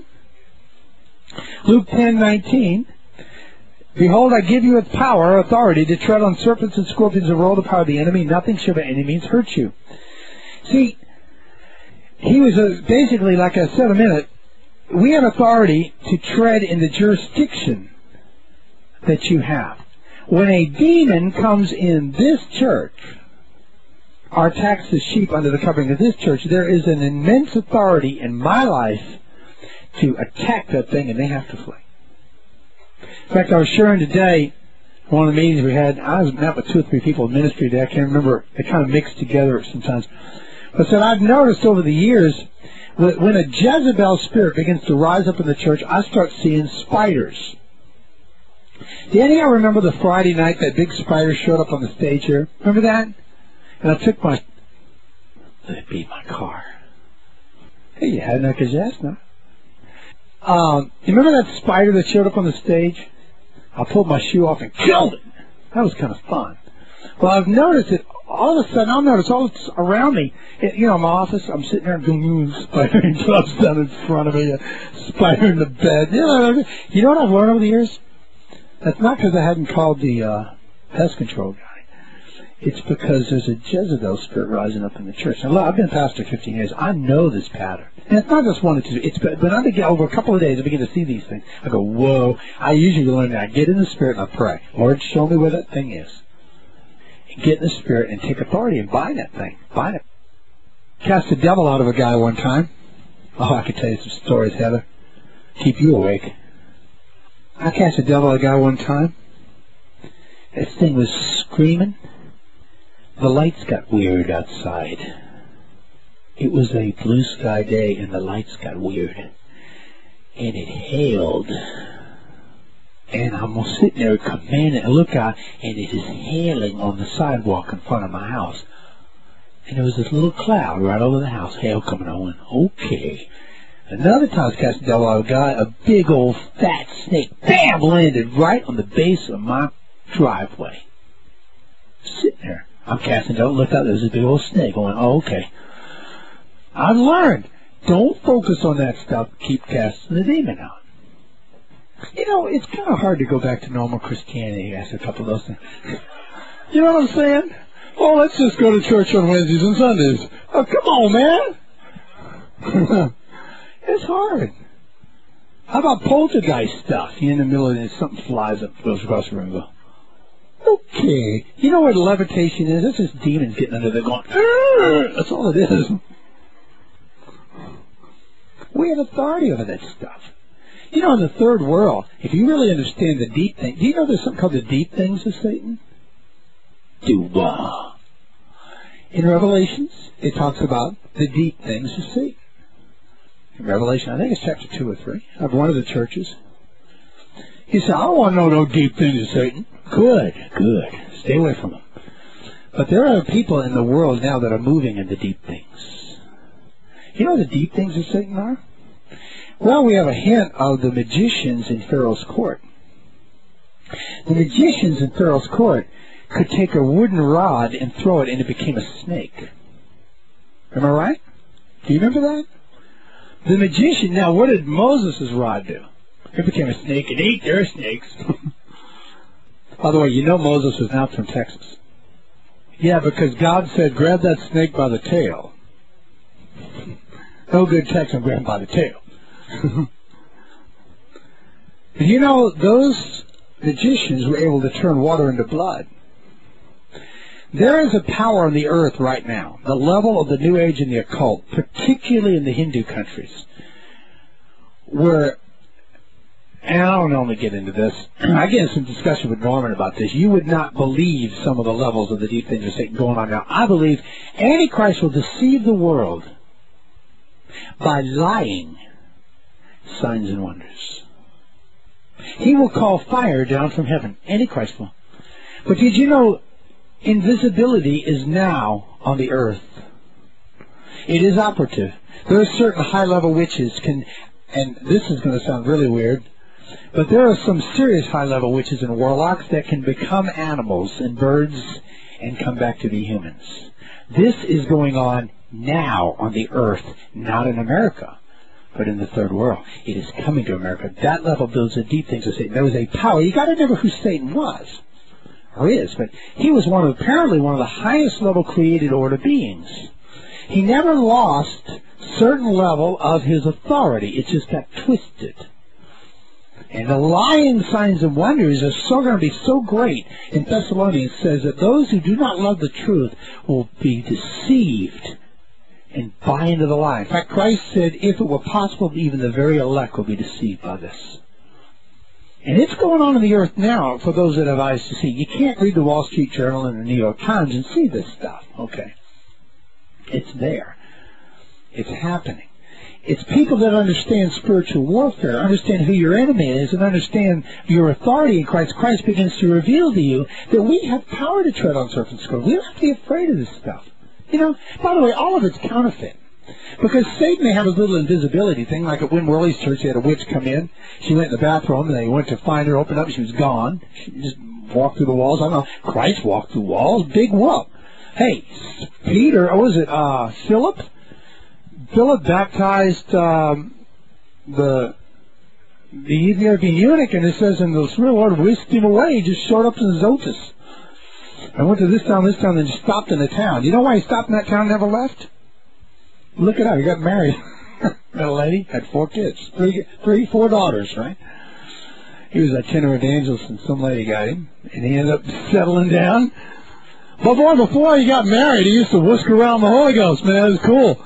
Luke ten nineteen. Behold, I give you power, authority, to tread on serpents and scorpions and roll the power of the enemy. Nothing shall by any means hurt you. See, he was a, basically, like I said a minute, we have authority to tread in the jurisdiction that you have. When a demon comes in this church, or attacks the sheep under the covering of this church, there is an immense authority in my life to attack that thing, and they have to flee. In fact, I was sharing today, one of the meetings we had, I was met with two or three people in ministry today, I can't remember, they kind of mix together sometimes. But I said, I've noticed over the years, when a Jezebel spirit begins to rise up in the church, I start seeing spiders. Do any of you remember the Friday night that big spider showed up on the stage here? Remember that? And I took my, it beat my car. Hey, you had no Kazasna. Um, you remember that spider that showed up on the stage? I pulled my shoe off and killed it. That was kind of fun. Well, I've noticed that all of a sudden, I'll notice all around me, you know, in my office, I'm sitting there and doing spider gloves down in front of me, a spider in the bed. You know, you know what I've learned over the years? That's not because I hadn't called the uh, pest control guy. It's because there's a Jezebel spirit rising up in the church. Now, I've been a pastor fifteen years. I know this pattern. And it's not just one or two. It's, but I begin, over a couple of days, I begin to see these things. I go, whoa. I usually learn that. I get in the spirit and I pray. Lord, show me where that thing is. And get in the spirit and take authority and bind that thing. Bind it. Cast the devil out of a guy one time. Oh, I could tell you some stories, Heather. Keep you awake. I cast the devil out of a guy one time. This thing was screaming. The lights got weird outside. It was a blue sky day and the lights got weird. And it hailed. And I'm sitting there commanding, I look out and it is hailing on the sidewalk in front of my house. And there was this little cloud right over the house, hail coming on. Okay. Another time I was casting the devil out of a guy, a big old fat snake, bam, landed right on the base of my driveway. Sitting there. I'm casting the devil, look out, there's a big old snake going, oh, okay. I've learned, don't focus on that stuff, keep casting the demon out. You know, it's kind of hard to go back to normal Christianity after a couple of those things. You know what I'm saying? Oh, let's just go to church on Wednesdays and Sundays. Oh, come on, man. It's hard. How about poltergeist stuff? You're in the middle of this, something flies up, goes across the room, and go, okay. You know what levitation is? That's just demons getting under there going, argh! That's all it is. We have authority over that stuff. You know, in the third world, if you really understand the deep things, do you know there's something called the deep things of Satan? Duwa. In Revelations, it talks about the deep things of Satan. In Revelation, I think it's chapter two or three, of one of the churches. He said, I don't want to know no deep things of Satan. Good, good. Stay away from them. But there are people in the world now that are moving into deep things. You know what the deep things of Satan are? Well, we have a hint of the magicians in Pharaoh's court. The magicians in Pharaoh's court could take a wooden rod and throw it, and it became a snake. Am I right? Do you remember that? The magician, now what did Moses' rod do? It became a snake and ate their snakes. By the way, you know Moses was not from Texas. Yeah, because God said, grab that snake by the tail. No good Texan grab him by the tail. You know, those magicians were able to turn water into blood. There is a power on the earth right now, the level of the New Age and the occult, particularly in the Hindu countries, where, and I don't normally get into this, I get in some discussion with Norman about this, you would not believe some of the levels of the deep things of Satan going on now. I believe Antichrist will deceive the world by lying signs and wonders. He will call fire down from heaven. Antichrist will. But did you know invisibility is now on the earth? It is operative. There are certain high-level witches can, and this is going to sound really weird, but there are some serious high-level witches and warlocks that can become animals and birds and come back to be humans. This is going on now on the earth, not in America, but in the third world. It is coming to America. That level builds the deep things of Satan. There was a power. You got to remember who Satan was. Or is, but he was one of apparently one of the highest level created order beings. He never lost certain level of his authority. It just got twisted. And the lying signs and wonders are so going to be so great. In Thessalonians it says that those who do not love the truth will be deceived and buy into the lie. In fact, Christ said, if it were possible, even the very elect will be deceived by this. And it's going on in the earth now for those that have eyes to see. You can't read the Wall Street Journal and the New York Times and see this stuff. Okay. It's there. It's happening. It's people that understand spiritual warfare, understand who your enemy is, and understand your authority in Christ. Christ begins to reveal to you that we have power to tread on serpents and scorpions. We don't have to be afraid of this stuff. You know, by the way, all of it's counterfeit. Because Satan may have his little invisibility thing, like at Win Worley's church, they had a witch come in. She went in the bathroom, and they went to find her, opened up, she was gone. She just walked through the walls. I don't know, Christ walked through walls, big whoop. Hey, Peter, or was it uh, Philip? Philip baptized um, the the Ethiopian eunuch, and it says, and the Spirit of the Lord whisked him away. He just showed up in Azotus. I went to this town, this town, and just stopped in the town. You know why he stopped in that town and never left? Look it up. He got married. That lady had four kids, three, three, four daughters, right? He was a tenor evangelist, and some lady got him, and he ended up settling down. But boy, before he got married, he used to whisk around the Holy Ghost, man. It was cool.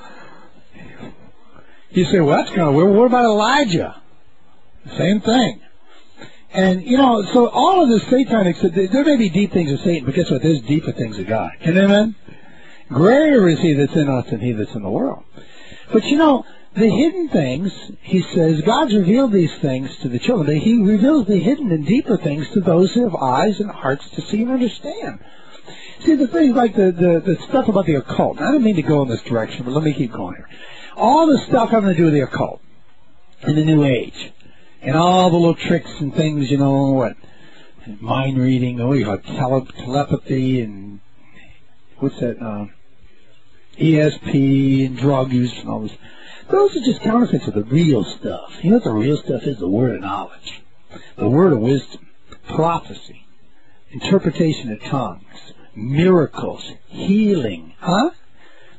You say, well, that's kind of weird. What about Elijah? Same thing. And, you know, so all of this satanic, there may be deep things of Satan, but guess what? There's deeper things of God. Can amen? Greater is he that's in us than he that's in the world. But, you know, the hidden things, he says, God's revealed these things to the children. He reveals the hidden and deeper things to those who have eyes and hearts to see and understand. See, the things like the, the, the stuff about the occult. I didn't mean to go in this direction, but let me keep going here. All the stuff having to do with the occult and the New Age. And all the little tricks and things, you know, what, mind reading, oh, you have tele- telepathy and, what's that, uh, E S P and drug use and all this. Those are just counterfeits of the real stuff. You know what the real stuff is? The word of knowledge, the word of wisdom, prophecy, interpretation of tongues, miracles, healing, huh?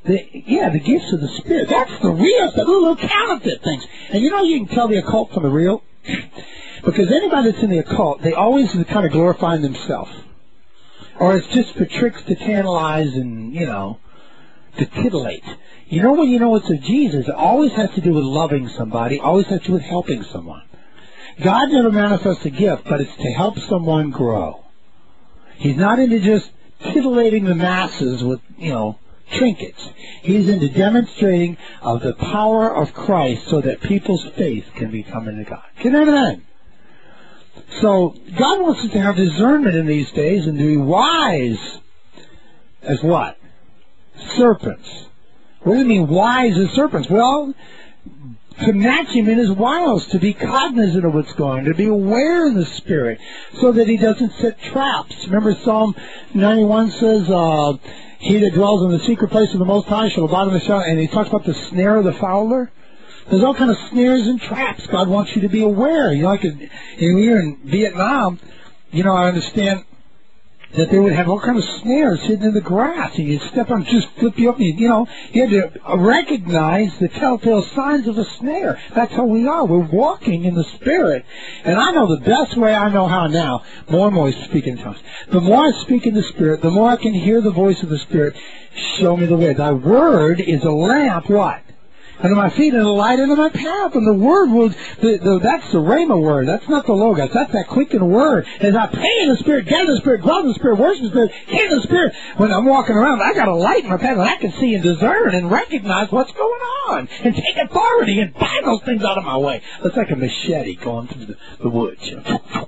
The, yeah, the gifts of the Spirit. That's the real stuff. The little counterfeit things. And you know you can tell the occult from the real? Because anybody that's in the occult, they always kind of glorifying themselves. Or it's just for tricks to tantalize and, you know, to titillate. You know when you know it's of Jesus, it always has to do with loving somebody, always has to do with helping someone. God never manifests a gift, but it's to help someone grow. He's not into just titillating the masses with, you know, trinkets. He's into demonstrating of the power of Christ so that people's faith can be come into God. Can I amen? So God wants us to have discernment in these days and to be wise as what? Serpents. What do you mean wise as serpents? Well, to match him in his wiles, to be cognizant of what's going on, to be aware in the Spirit, so that he doesn't set traps. Remember Psalm ninety-one says, uh, he that dwells in the secret place of the Most High shall abide in the shadow, and he talks about the snare of the fowler. There's all kind of snares and traps. God wants you to be aware. You know, like in, here in Vietnam, you know, I understand that they would have all kind of snares hidden in the grass, and you'd step on, just flip you up, and you, you know, you had to recognize the telltale signs of a snare. That's how we are. We're walking in the Spirit. And I know the best way I know how now, more and more I speak in tongues. The more I speak in the Spirit, the more I can hear the voice of the Spirit show me the way. Thy word is a lamp, what? Under my feet and a light into my path. And the word will, the, the, that's the Rhema word. That's not the Logos. That's that quickened word. As I pray in the Spirit, get in the Spirit, dwell in the Spirit, worship in the Spirit, get in the Spirit. When I'm walking around, I got a light in my path and I can see and discern and recognize what's going on. And take authority and bind those things out of my way. It's like a machete going through the, the woods. You know.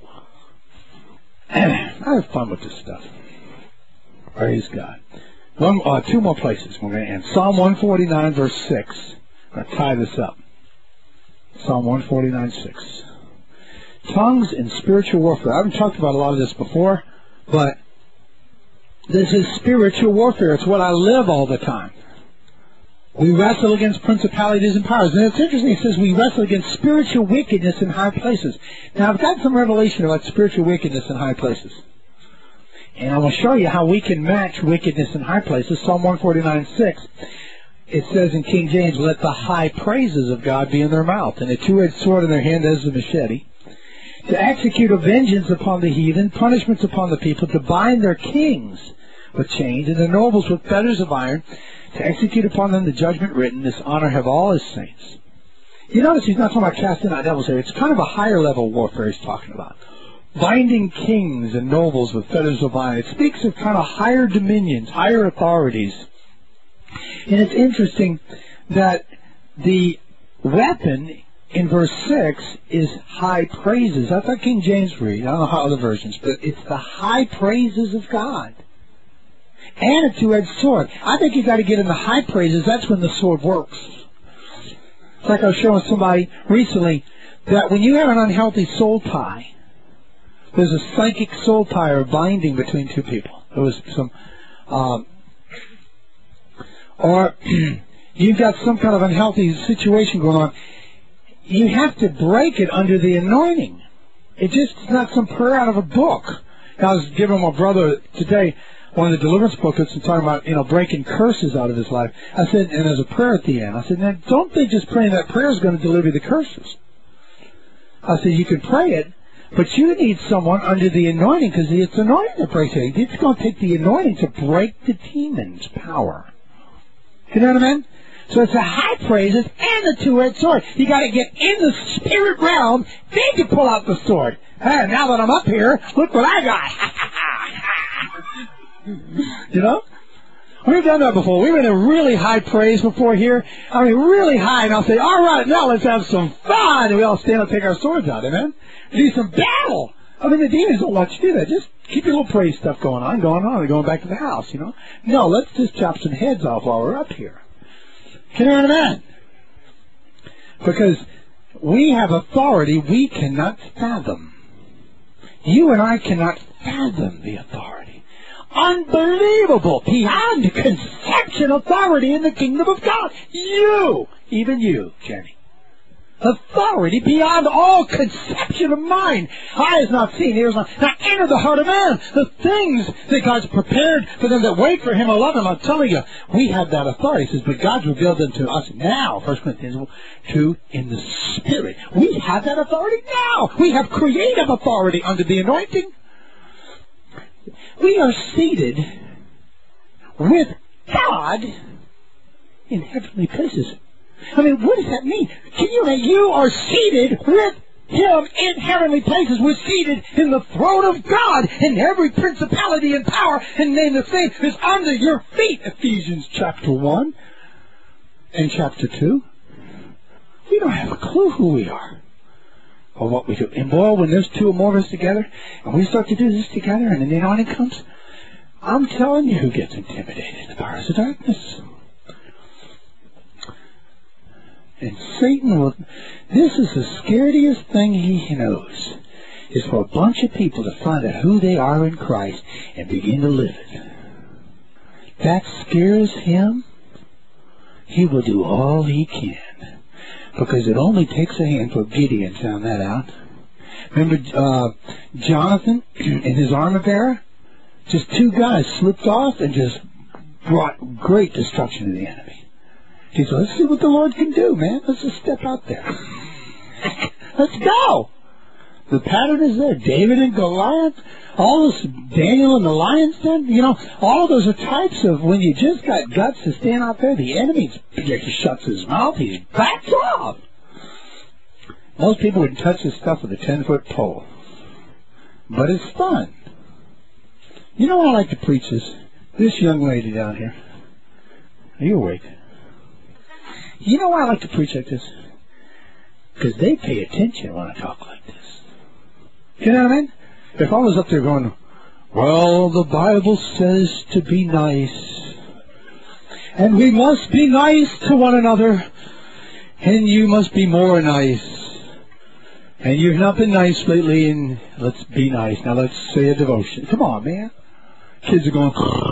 I have fun with this stuff. Praise God. One, uh, two more places we're going to end. Psalm one forty-nine, verse six. I'm going to tie this up. Psalm one forty-nine, six. Tongues and spiritual warfare. I haven't talked about a lot of this before, but this is spiritual warfare. It's what I live all the time. We wrestle against principalities and powers. And it's interesting, it says we wrestle against spiritual wickedness in high places. Now, I've got some revelation about spiritual wickedness in high places. And I will show you how we can match wickedness in high places. Psalm one forty-nine, six. It says in King James, let the high praises of God be in their mouth, and a two-edged sword in their hand as a machete, to execute a vengeance upon the heathen, punishments upon the people, to bind their kings with chains, and their nobles with fetters of iron, to execute upon them the judgment written, this honor have all his saints. You notice he's not talking about casting out devils here. It's kind of a higher level warfare he's talking about. Binding kings and nobles with fetters of iron. It speaks of kind of higher dominions, higher authorities. And it's interesting that the weapon in verse six is high praises. That's what King James read. I don't know how other versions, but it's the high praises of God. And a two-edged sword. I think you've got to get in the high praises. That's when the sword works. It's like I was showing somebody recently that when you have an unhealthy soul tie, there's a psychic soul tie or binding between two people. There was some... Um, or you've got some kind of unhealthy situation going on, you have to break it under the anointing. It just is not some prayer out of a book. I was giving my brother today one of the deliverance booklets and talking about, you know, breaking curses out of his life. I said, and there's a prayer at the end. I said, now, don't they just pray that prayer is going to deliver the curses? I said, you can pray it, but you need someone under the anointing, because it's anointing to break it. It's going to take the anointing to break the demon's power. You know what I mean? So it's a high praises and the two-edged sword. You got to get in the spirit realm, then you pull out the sword. Hey, now that I'm up here, look what I got. You know? We've done that before. We've been in really high praise before here. I mean, really high, and I'll say, all right, now let's have some fun. And we all stand up and take our swords out, amen? Do some battle. I mean, the demons don't want you to do that. Just keep your little praise stuff going on, going on, and going back to the house, you know? No, let's just chop some heads off while we're up here. Can you hear that? Because we have authority we cannot fathom. You and I cannot fathom the authority. Unbelievable, beyond conception authority in the kingdom of God. You, even you, Jenny. authority beyond all conception of mind. Eye has not seen, ears not, not entered the heart of man. The things that God's prepared for them that wait for Him or love Him. I'm telling you, we have that authority. He says, but God's revealed them to us now, First Corinthians two, in the Spirit. We have that authority now. We have creative authority under the anointing. We are seated with God in heavenly places. I mean, what does that mean? Can you imagine? You are seated with Him in heavenly places. We're seated in the throne of God, and every principality and power and name the same is under your feet. Ephesians chapter one and chapter two. We don't have a clue who we are or what we do. And boy, when there's two or more of us together, and we start to do this together, and then the anointing comes, I'm telling you who gets intimidated. The powers of darkness. And Satan will, this is the scariest thing he knows, is for a bunch of people to find out who they are in Christ and begin to live it. That scares him. He will do all he can. Because it only takes a handful. Gideon found that out. Remember uh, Jonathan and his armor bearer? Just two guys slipped off and just brought great destruction to the enemy. He said, let's see what the Lord can do, man. Let's just step out there. Let's go. The pattern is there. David and Goliath, all this, Daniel and the lion's den, you know, all of those are types of when you just got guts to stand out there, the enemy he shuts his mouth, he's backed off. Most people would touch this stuff with a ten-foot pole. But it's fun. You know what I like to preach this? This young lady down here. Are you awake? You know why I like to preach like this? Because they pay attention when I talk like this. You know what I mean? If I was up there going, well, the Bible says to be nice, and we must be nice to one another, and you must be more nice, and you've not been nice lately, and let's be nice. Now let's say a devotion. Come on, man. Kids are going,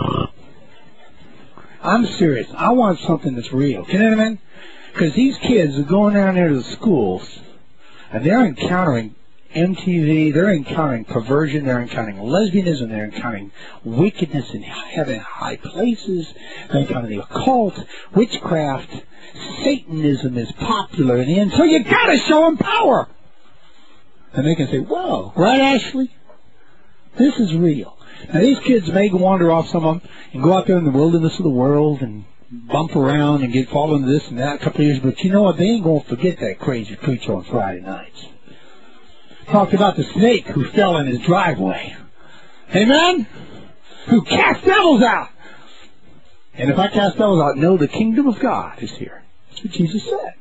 I'm serious. I want something that's real. You know what I mean? Because these kids are going down there to the schools, and they're encountering M T V, they're encountering perversion, they're encountering lesbianism, they're encountering wickedness in heaven high places, they're encountering the occult, witchcraft, Satanism is popular in the end, so you gotta show them power. And they can say, whoa, right, Ashley? This is real. Now, these kids may wander off, some of them, and go out there in the wilderness of the world and bump around and get fall into this and that a couple of years, but you know what? They ain't going to forget that crazy preacher on Friday nights. Talked about the snake who fell in his driveway. Amen? Who cast devils out. And if I cast devils out, no, the kingdom of God is here. That's what Jesus said.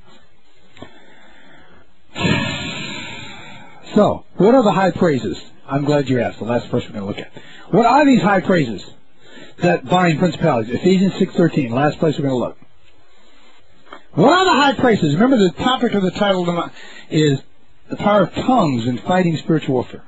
So, what are the high praises? I'm glad you asked. The last verse we're going to look at. What are these high praises that bind principalities? Ephesians six thirteen, last place we're going to look. What are the high praises? Remember, the topic of the title is the power of tongues in fighting spiritual warfare.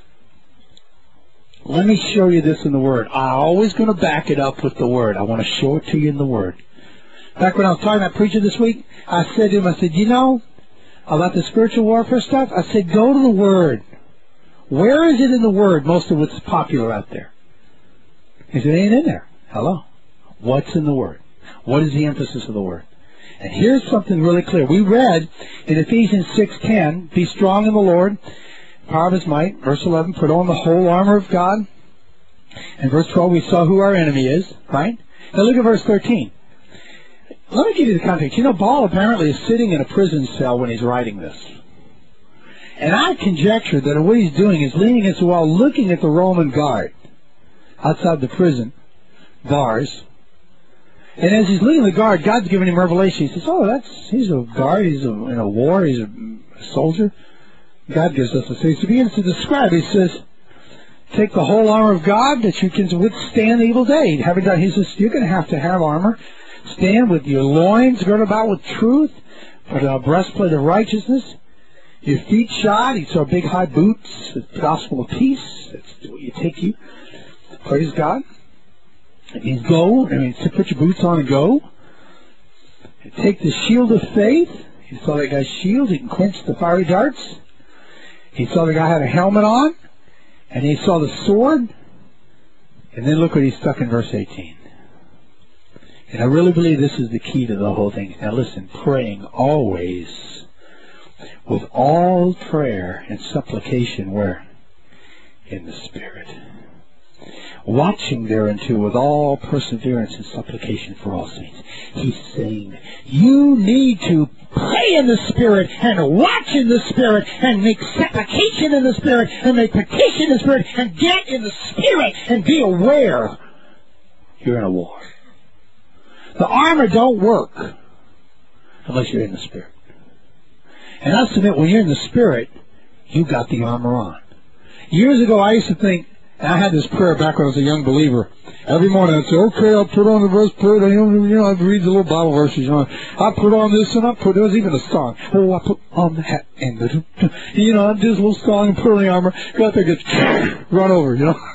Let me show you this in the Word. I'm always going to back it up with the Word. I want to show it to you in the Word. Back when I was talking about preaching this week, I said to him, I said, you know, about the spiritual warfare stuff, I said, go to the Word. Where is it in the Word, most of what's popular out there? He said, it ain't in there. Hello. What's in the Word? What is the emphasis of the Word? And here's something really clear. We read in Ephesians six ten, be strong in the Lord, power of His might. Verse eleven, put on the whole armor of God. And verse twelve, we saw who our enemy is, right? Now look at verse thirteen. Let me give you the context. You know, Paul apparently is sitting in a prison cell when he's writing this. And I conjecture that what he's doing is leaning against the wall, looking at the Roman guard outside the prison bars. And as he's leading the guard, God's giving him revelation. He says, oh, that's he's a guard, he's a, in a war, he's a soldier. God gives us this. So he begins to describe, he says, take the whole armor of God that you can withstand the evil day. Having done, he says, you're going to have to have armor. Stand with your loins girded about with truth, put a breastplate of righteousness, your feet shod. He saw big high boots, the gospel of peace. That's what you take you. Praise God. It means go. I mean, to put your boots on and go. Take the shield of faith. He saw that guy's shield. He can quench the fiery darts. He saw the guy had a helmet on. And he saw the sword. And then look what he stuck in verse eighteen. And I really believe this is the key to the whole thing. Now listen, praying always with all prayer and supplication where? In the Spirit. Watching thereunto with all perseverance and supplication for all saints. He's saying, you need to pray in the Spirit and watch in the Spirit and make supplication in the Spirit and make petition in the Spirit and get in the Spirit and be aware you're in a war. The armor don't work unless you're in the Spirit. And I submit, when you're in the Spirit, you got the armor on. Years ago, I used to think, and I had this prayer back when I was a young believer. Every morning I'd say, okay, I'll put on the breastplate. You know, I'd read the little Bible verses. You know, I put on this and I put, there was even a song. Oh, I put on the hat and the, you know, I'd do this little song and put on the armor. Go out there and get run over, you know.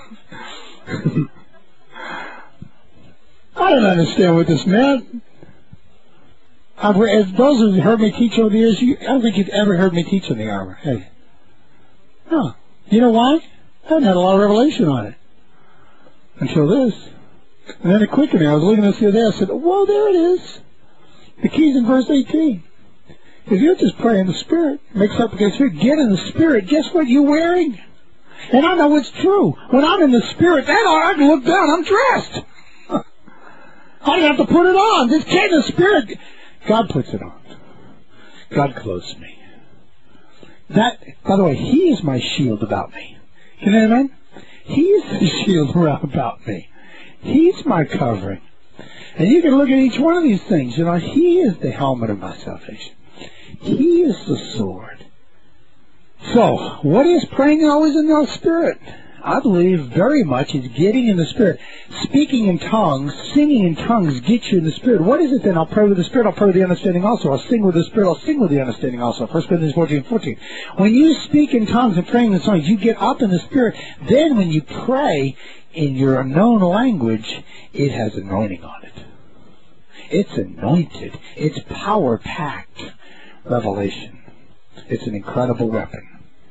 I don't understand what this meant. I've, as those who heard me teach over the years, you, I don't think you've ever heard me teach on the armor. Hey. No. You know why? I haven't had a lot of revelation on it. Until this. And then it quickened me. I was looking at this the other day. I said, well, there it is. The key's in verse eighteen. If you just pray in the Spirit, make supplication, get in the Spirit, guess what you're wearing? And I know it's true. When I'm in the Spirit, that I can look down, I'm dressed. I don't have to put it on. Just get in the Spirit. God puts it on. God clothes me. That, by the way, He is my shield about me. You know what I mean? He's the shield around about me. He's my covering. And you can look at each one of these things. You know, He is the helmet of my salvation. He is the sword. So, what is praying always in the Spirit? I believe very much is getting in the Spirit. Speaking in tongues, singing in tongues gets you in the Spirit. What is it then? I'll pray with the Spirit, I'll pray with the understanding also. I'll sing with the Spirit, I'll sing with the understanding also. First Corinthians fourteen fourteen. When you speak in tongues and praying in tongues, you get up in the Spirit. Then when you pray in your unknown language, it has anointing on it. It's anointed. It's power-packed revelation. It's an incredible weapon.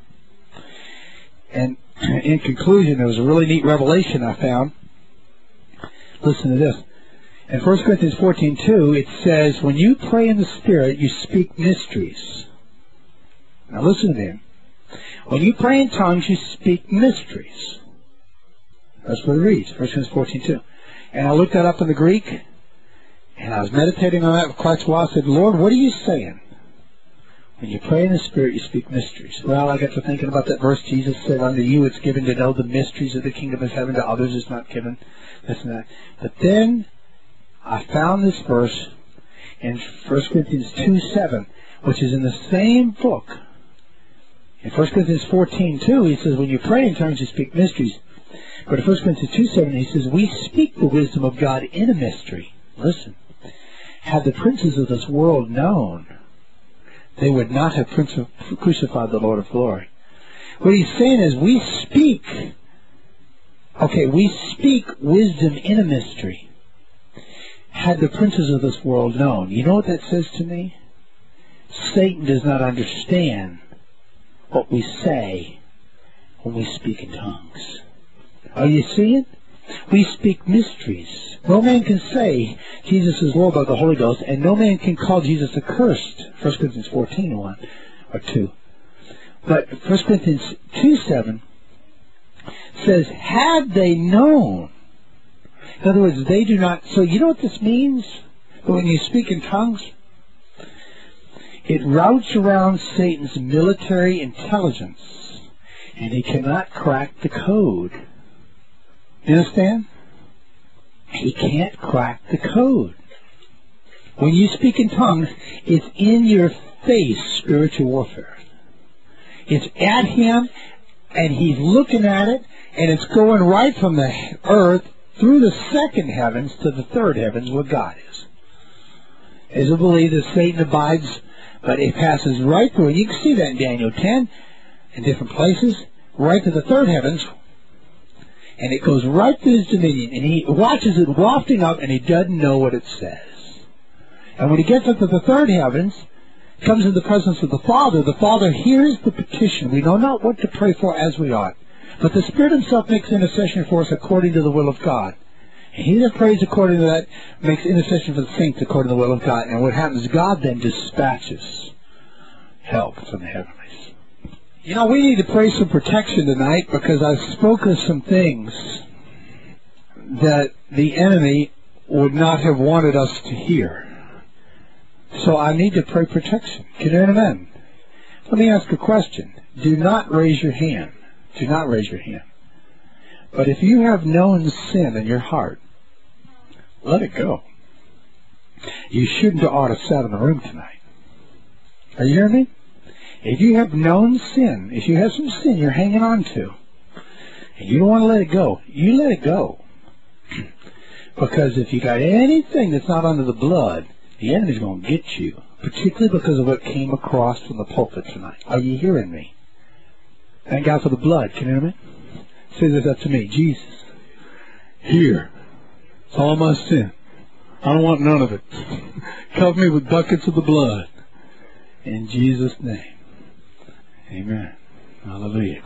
And in conclusion, there was a really neat revelation I found. Listen to this. In First Corinthians fourteen two, it says, when you pray in the Spirit, you speak mysteries. Now listen to me. When you pray in tongues, you speak mysteries. That's what it reads, First Corinthians fourteen two. And I looked that up in the Greek, and I was meditating on that for quite a while. I said, Lord, what are you saying? When you pray in the Spirit, you speak mysteries. Well, I got to thinking about that verse. Jesus said, unto you it's given to know the mysteries of the kingdom of heaven. To others it's not given. This and that. But then I found this verse in First Corinthians two seven, which is in the same book. In First Corinthians fourteen two, he says, when you pray in tongues, you speak mysteries. But in First Corinthians two seven, he says, we speak the wisdom of God in a mystery. Listen. Had the princes of this world known, they would not have crucified the Lord of glory. What he's saying is we speak, okay, we speak wisdom in a mystery. Had the princes of this world known. You know what that says to me? Satan does not understand what we say when we speak in tongues. Are you seeing? We speak mysteries. No man can say Jesus is Lord by the Holy Ghost, and no man can call Jesus accursed. First Corinthians fourteen one or two. But First Corinthians two seven says, had they known. In other words, they do not. So you know what this means? When you speak in tongues, it routes around Satan's military intelligence, and he cannot crack the code. You understand? He can't crack the code. When you speak in tongues, it's in your face spiritual warfare. It's at him, and he's looking at it, and it's going right from the earth through the second heavens to the third heavens where God is. As I believe that Satan abides, but it passes right through. And you can see that in Daniel ten, in different places, right to the third heavens. And it goes right to his dominion, and he watches it wafting up, and he doesn't know what it says. And when he gets up to the third heavens, comes in the presence of the Father, the Father hears the petition. We know not what to pray for as we ought. But the Spirit Himself makes intercession for us according to the will of God. And He that prays according to that makes intercession for the saints according to the will of God. And what happens, God then dispatches help from the heavenlies. You know, we need to pray some protection tonight because I spoke of some things that the enemy would not have wanted us to hear. So I need to pray protection. Can you hear amen? Let me ask a question. Do not raise your hand. Do not raise your hand. But if you have known sin in your heart, let it go. You shouldn't have ought to sat in the room tonight. Are you hearing me? If you have known sin, if you have some sin you're hanging on to, and you don't want to let it go, you let it go. Because if you got anything that's not under the blood, the enemy's going to get you, particularly because of what came across from the pulpit tonight. Are you hearing me? Thank God for the blood. Can you hear me? Say this up to me. Jesus, here, it's all my sin. I don't want none of it. Cover me with buckets of the blood. In Jesus' name. Amen. Hallelujah.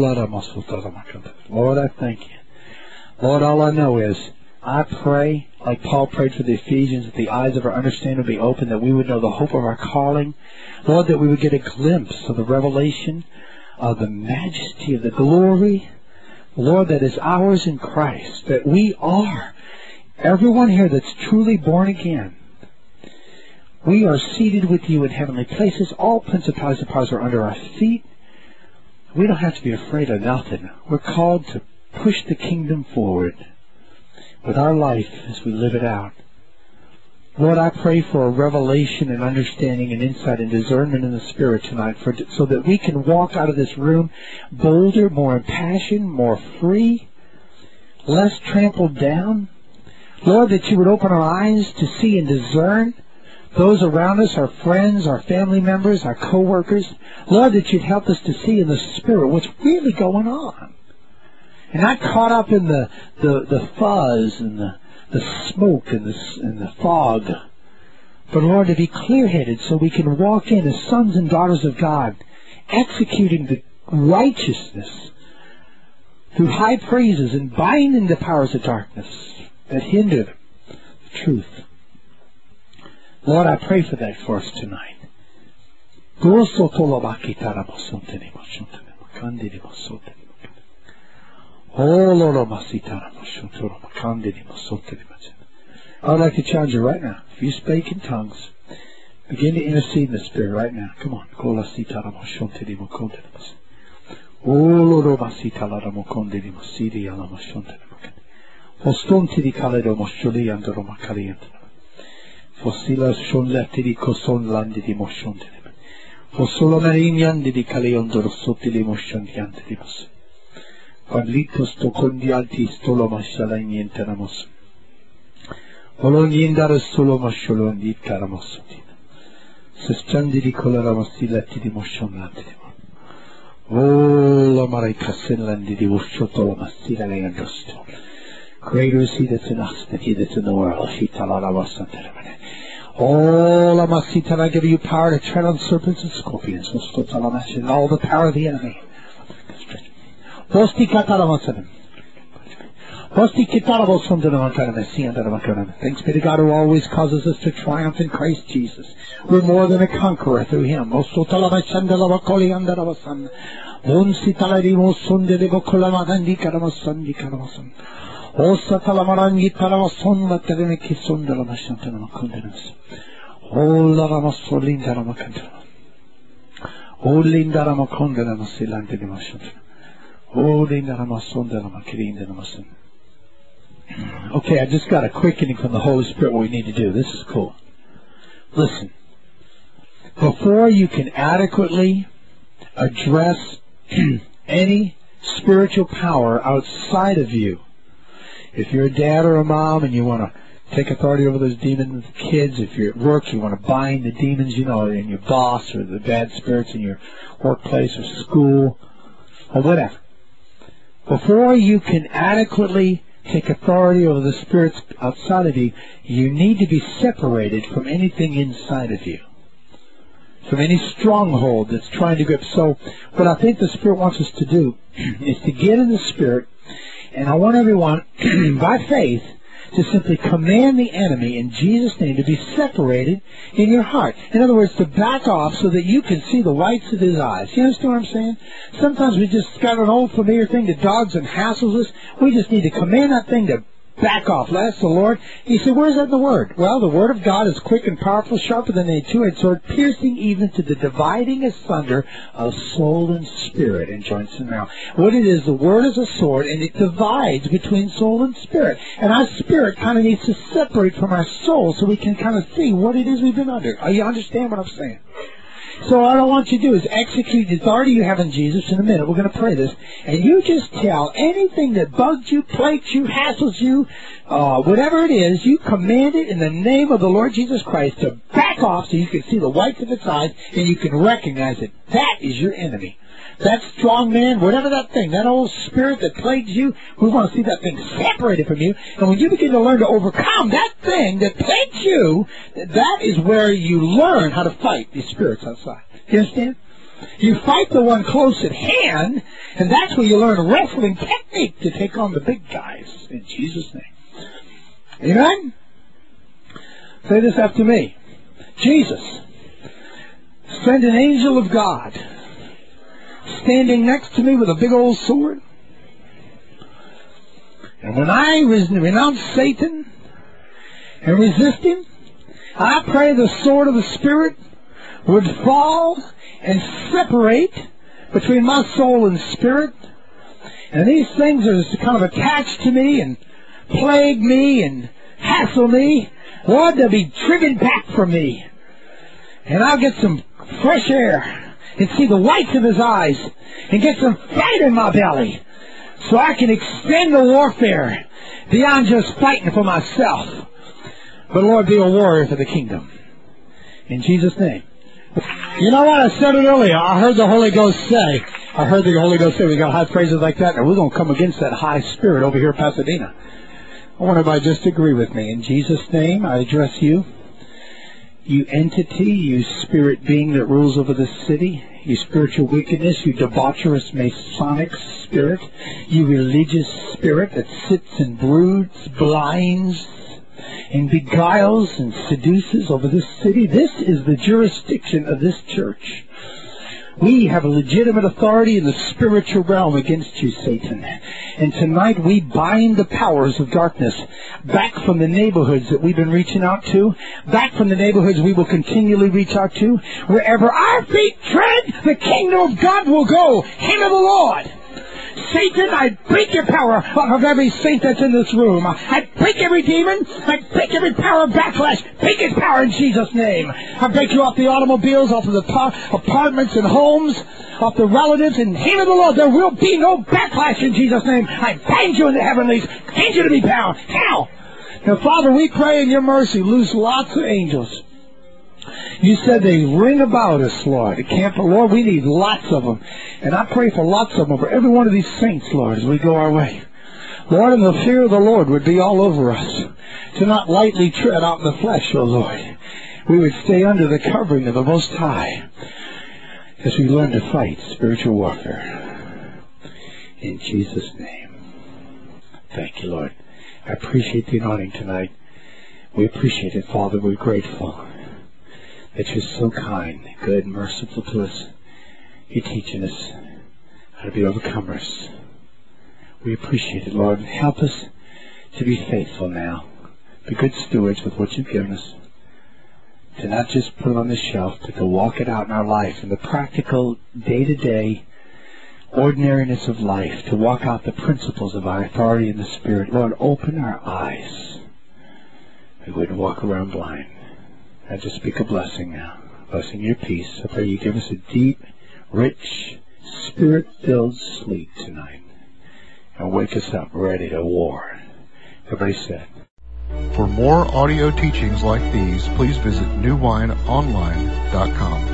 Lord, I thank you. Lord, all I know is I pray, like Paul prayed for the Ephesians, that the eyes of our understanding would be open, that we would know the hope of our calling. Lord, that we would get a glimpse of the revelation of the majesty of the glory, Lord, that is ours in Christ, that we are, everyone here that's truly born again, we are seated with you in heavenly places. All principalities and powers are under our feet. We don't have to be afraid of nothing. We're called to push the kingdom forward with our life as we live it out. Lord, I pray for a revelation and understanding and insight and discernment in the Spirit tonight for, so that we can walk out of this room bolder, more impassioned, more free, less trampled down. Lord, that you would open our eyes to see and discern those around us, our friends, our family members, our co-workers. Lord, that you'd help us to see in the Spirit what's really going on. And not caught up in the, the, the fuzz and the the smoke and the, and the fog. But Lord, to be clear-headed so we can walk in as sons and daughters of God, executing the righteousness through high praises and binding the powers of darkness that hinder the truth. Lord, I pray for that for us tonight. I would like to challenge you right now. If you speak in tongues, begin to intercede in the Spirit right now. Come on. Parlitos to condialti stolo mashala nientanamos. Oloniendar solo masholon dit caramosutin. Sestandi di coloramostilati di moshonlandi. Oh, la marikasenlandi di ushoto mastila leandosto. Greater is he that's in us than he that's in the world. Oh, la masita, I give you power to tread on serpents and scorpions. And all the power of the enemy. Thanks be to God who always causes us to triumph in Christ Jesus. We're more than a conqueror through Him. Okay, I just got a quickening from the Holy Spirit what we need to do. This is cool. Listen. Before you can adequately address any spiritual power outside of you, if you're a dad or a mom and you want to take authority over those demons, kids, if you're at work, you want to bind the demons, you know, in your boss or the bad spirits in your workplace or school or whatever. Before you can adequately take authority over the spirits outside of you, you need to be separated from anything inside of you. from any stronghold that's trying to grip. So what I think the Spirit wants us to do is to get in the Spirit, and I want everyone, by faith, to simply command the enemy in Jesus' name to be separated in your heart. In other words, to back off so that you can see the whites of his eyes. You understand what I'm saying? Sometimes we just got an old familiar thing that dogs and hassles us. We just need to command that thing to back off. That's the Lord. He said, where's that in the Word? Well, the Word of God is quick and powerful, sharper than a two-edged sword, piercing even to the dividing asunder of soul and spirit and joints and marrow. What it is, the Word is a sword, and it divides between soul and spirit. And our spirit kind of needs to separate from our soul so we can kind of see what it is we've been under. You understand what I'm saying? So all I want you to do is execute the authority you have in Jesus. In a minute, we're going to pray this. And you just tell anything that bugs you, plagues you, hassles you, uh, whatever it is, you command it in the name of the Lord Jesus Christ to back off so you can see the whites of its eyes and you can recognize it. That is your enemy. That strong man, whatever that thing, that old spirit that plagues you, we want to see that thing separated from you. And when you begin to learn to overcome that thing that plagues you, that is where you learn how to fight these spirits outside. You understand? You fight the one close at hand, and that's where you learn a wrestling technique to take on the big guys. In Jesus' name. Amen? Say this after me. Jesus, send an angel of God standing next to me with a big old sword. And when I renounce Satan and resist him, I pray the sword of the Spirit would fall and separate between my soul and spirit. And these things are kind of attached to me and plague me and hassle me. Lord, they'll be driven back from me. And I'll get some fresh air and see the whites of his eyes, and get some fight in my belly, so I can extend the warfare beyond just fighting for myself, but Lord, be a warrior for the kingdom. In Jesus' name. You know what? I said it earlier. I heard the Holy Ghost say, I heard the Holy Ghost say, we got high praises like that, and we're going to come against that high spirit over here in Pasadena. I want everybody just to agree with me. In Jesus' name, I address you. You entity, you spirit being that rules over this city, you spiritual wickedness, you debaucherous Masonic spirit, you religious spirit that sits and broods, blinds, and beguiles and seduces over this city. This is the jurisdiction of this church. We have a legitimate authority in the spiritual realm against you, Satan. And tonight we bind the powers of darkness back from the neighborhoods that we've been reaching out to, back from the neighborhoods we will continually reach out to. Wherever our feet tread, the kingdom of God will go. Hand of the Lord. Satan, I break your power off of every saint that's in this room. I break every demon. I break every power of backlash. Break his power in Jesus' name. I break you off the automobiles, off of the pa- apartments and homes, off the relatives. In the name of the Lord, there will be no backlash in Jesus' name. I bind you in the heavenlies. Bind you to be bound. How? Now, Father, we pray in your mercy, loose lots of angels. You said they ring about us, Lord. At Camp, Lord, we need lots of them. And I pray for lots of them over every one of these saints, Lord, as we go our way. Lord, and the fear of the Lord would be all over us. To not lightly tread out in the flesh, O Lord. We would stay under the covering of the Most High as we learn to fight spiritual warfare. In Jesus' name. Thank you, Lord. I appreciate the anointing tonight. We appreciate it, Father. We're grateful that you're so kind, good, merciful to us. You're teaching us how to be overcomers. We appreciate it, Lord. Help us to be faithful now. Be good stewards with what you've given us. To not just put it on the shelf, but to walk it out in our life, in the practical, day-to-day ordinariness of life, to walk out the principles of our authority in the Spirit. Lord, open our eyes. We wouldn't walk around blind. I just speak a blessing now. Blessing your peace. I pray you give us a deep, rich, spirit-filled sleep tonight. And wake us up ready to war. Everybody said. For more audio teachings like these, please visit new wine online dot com.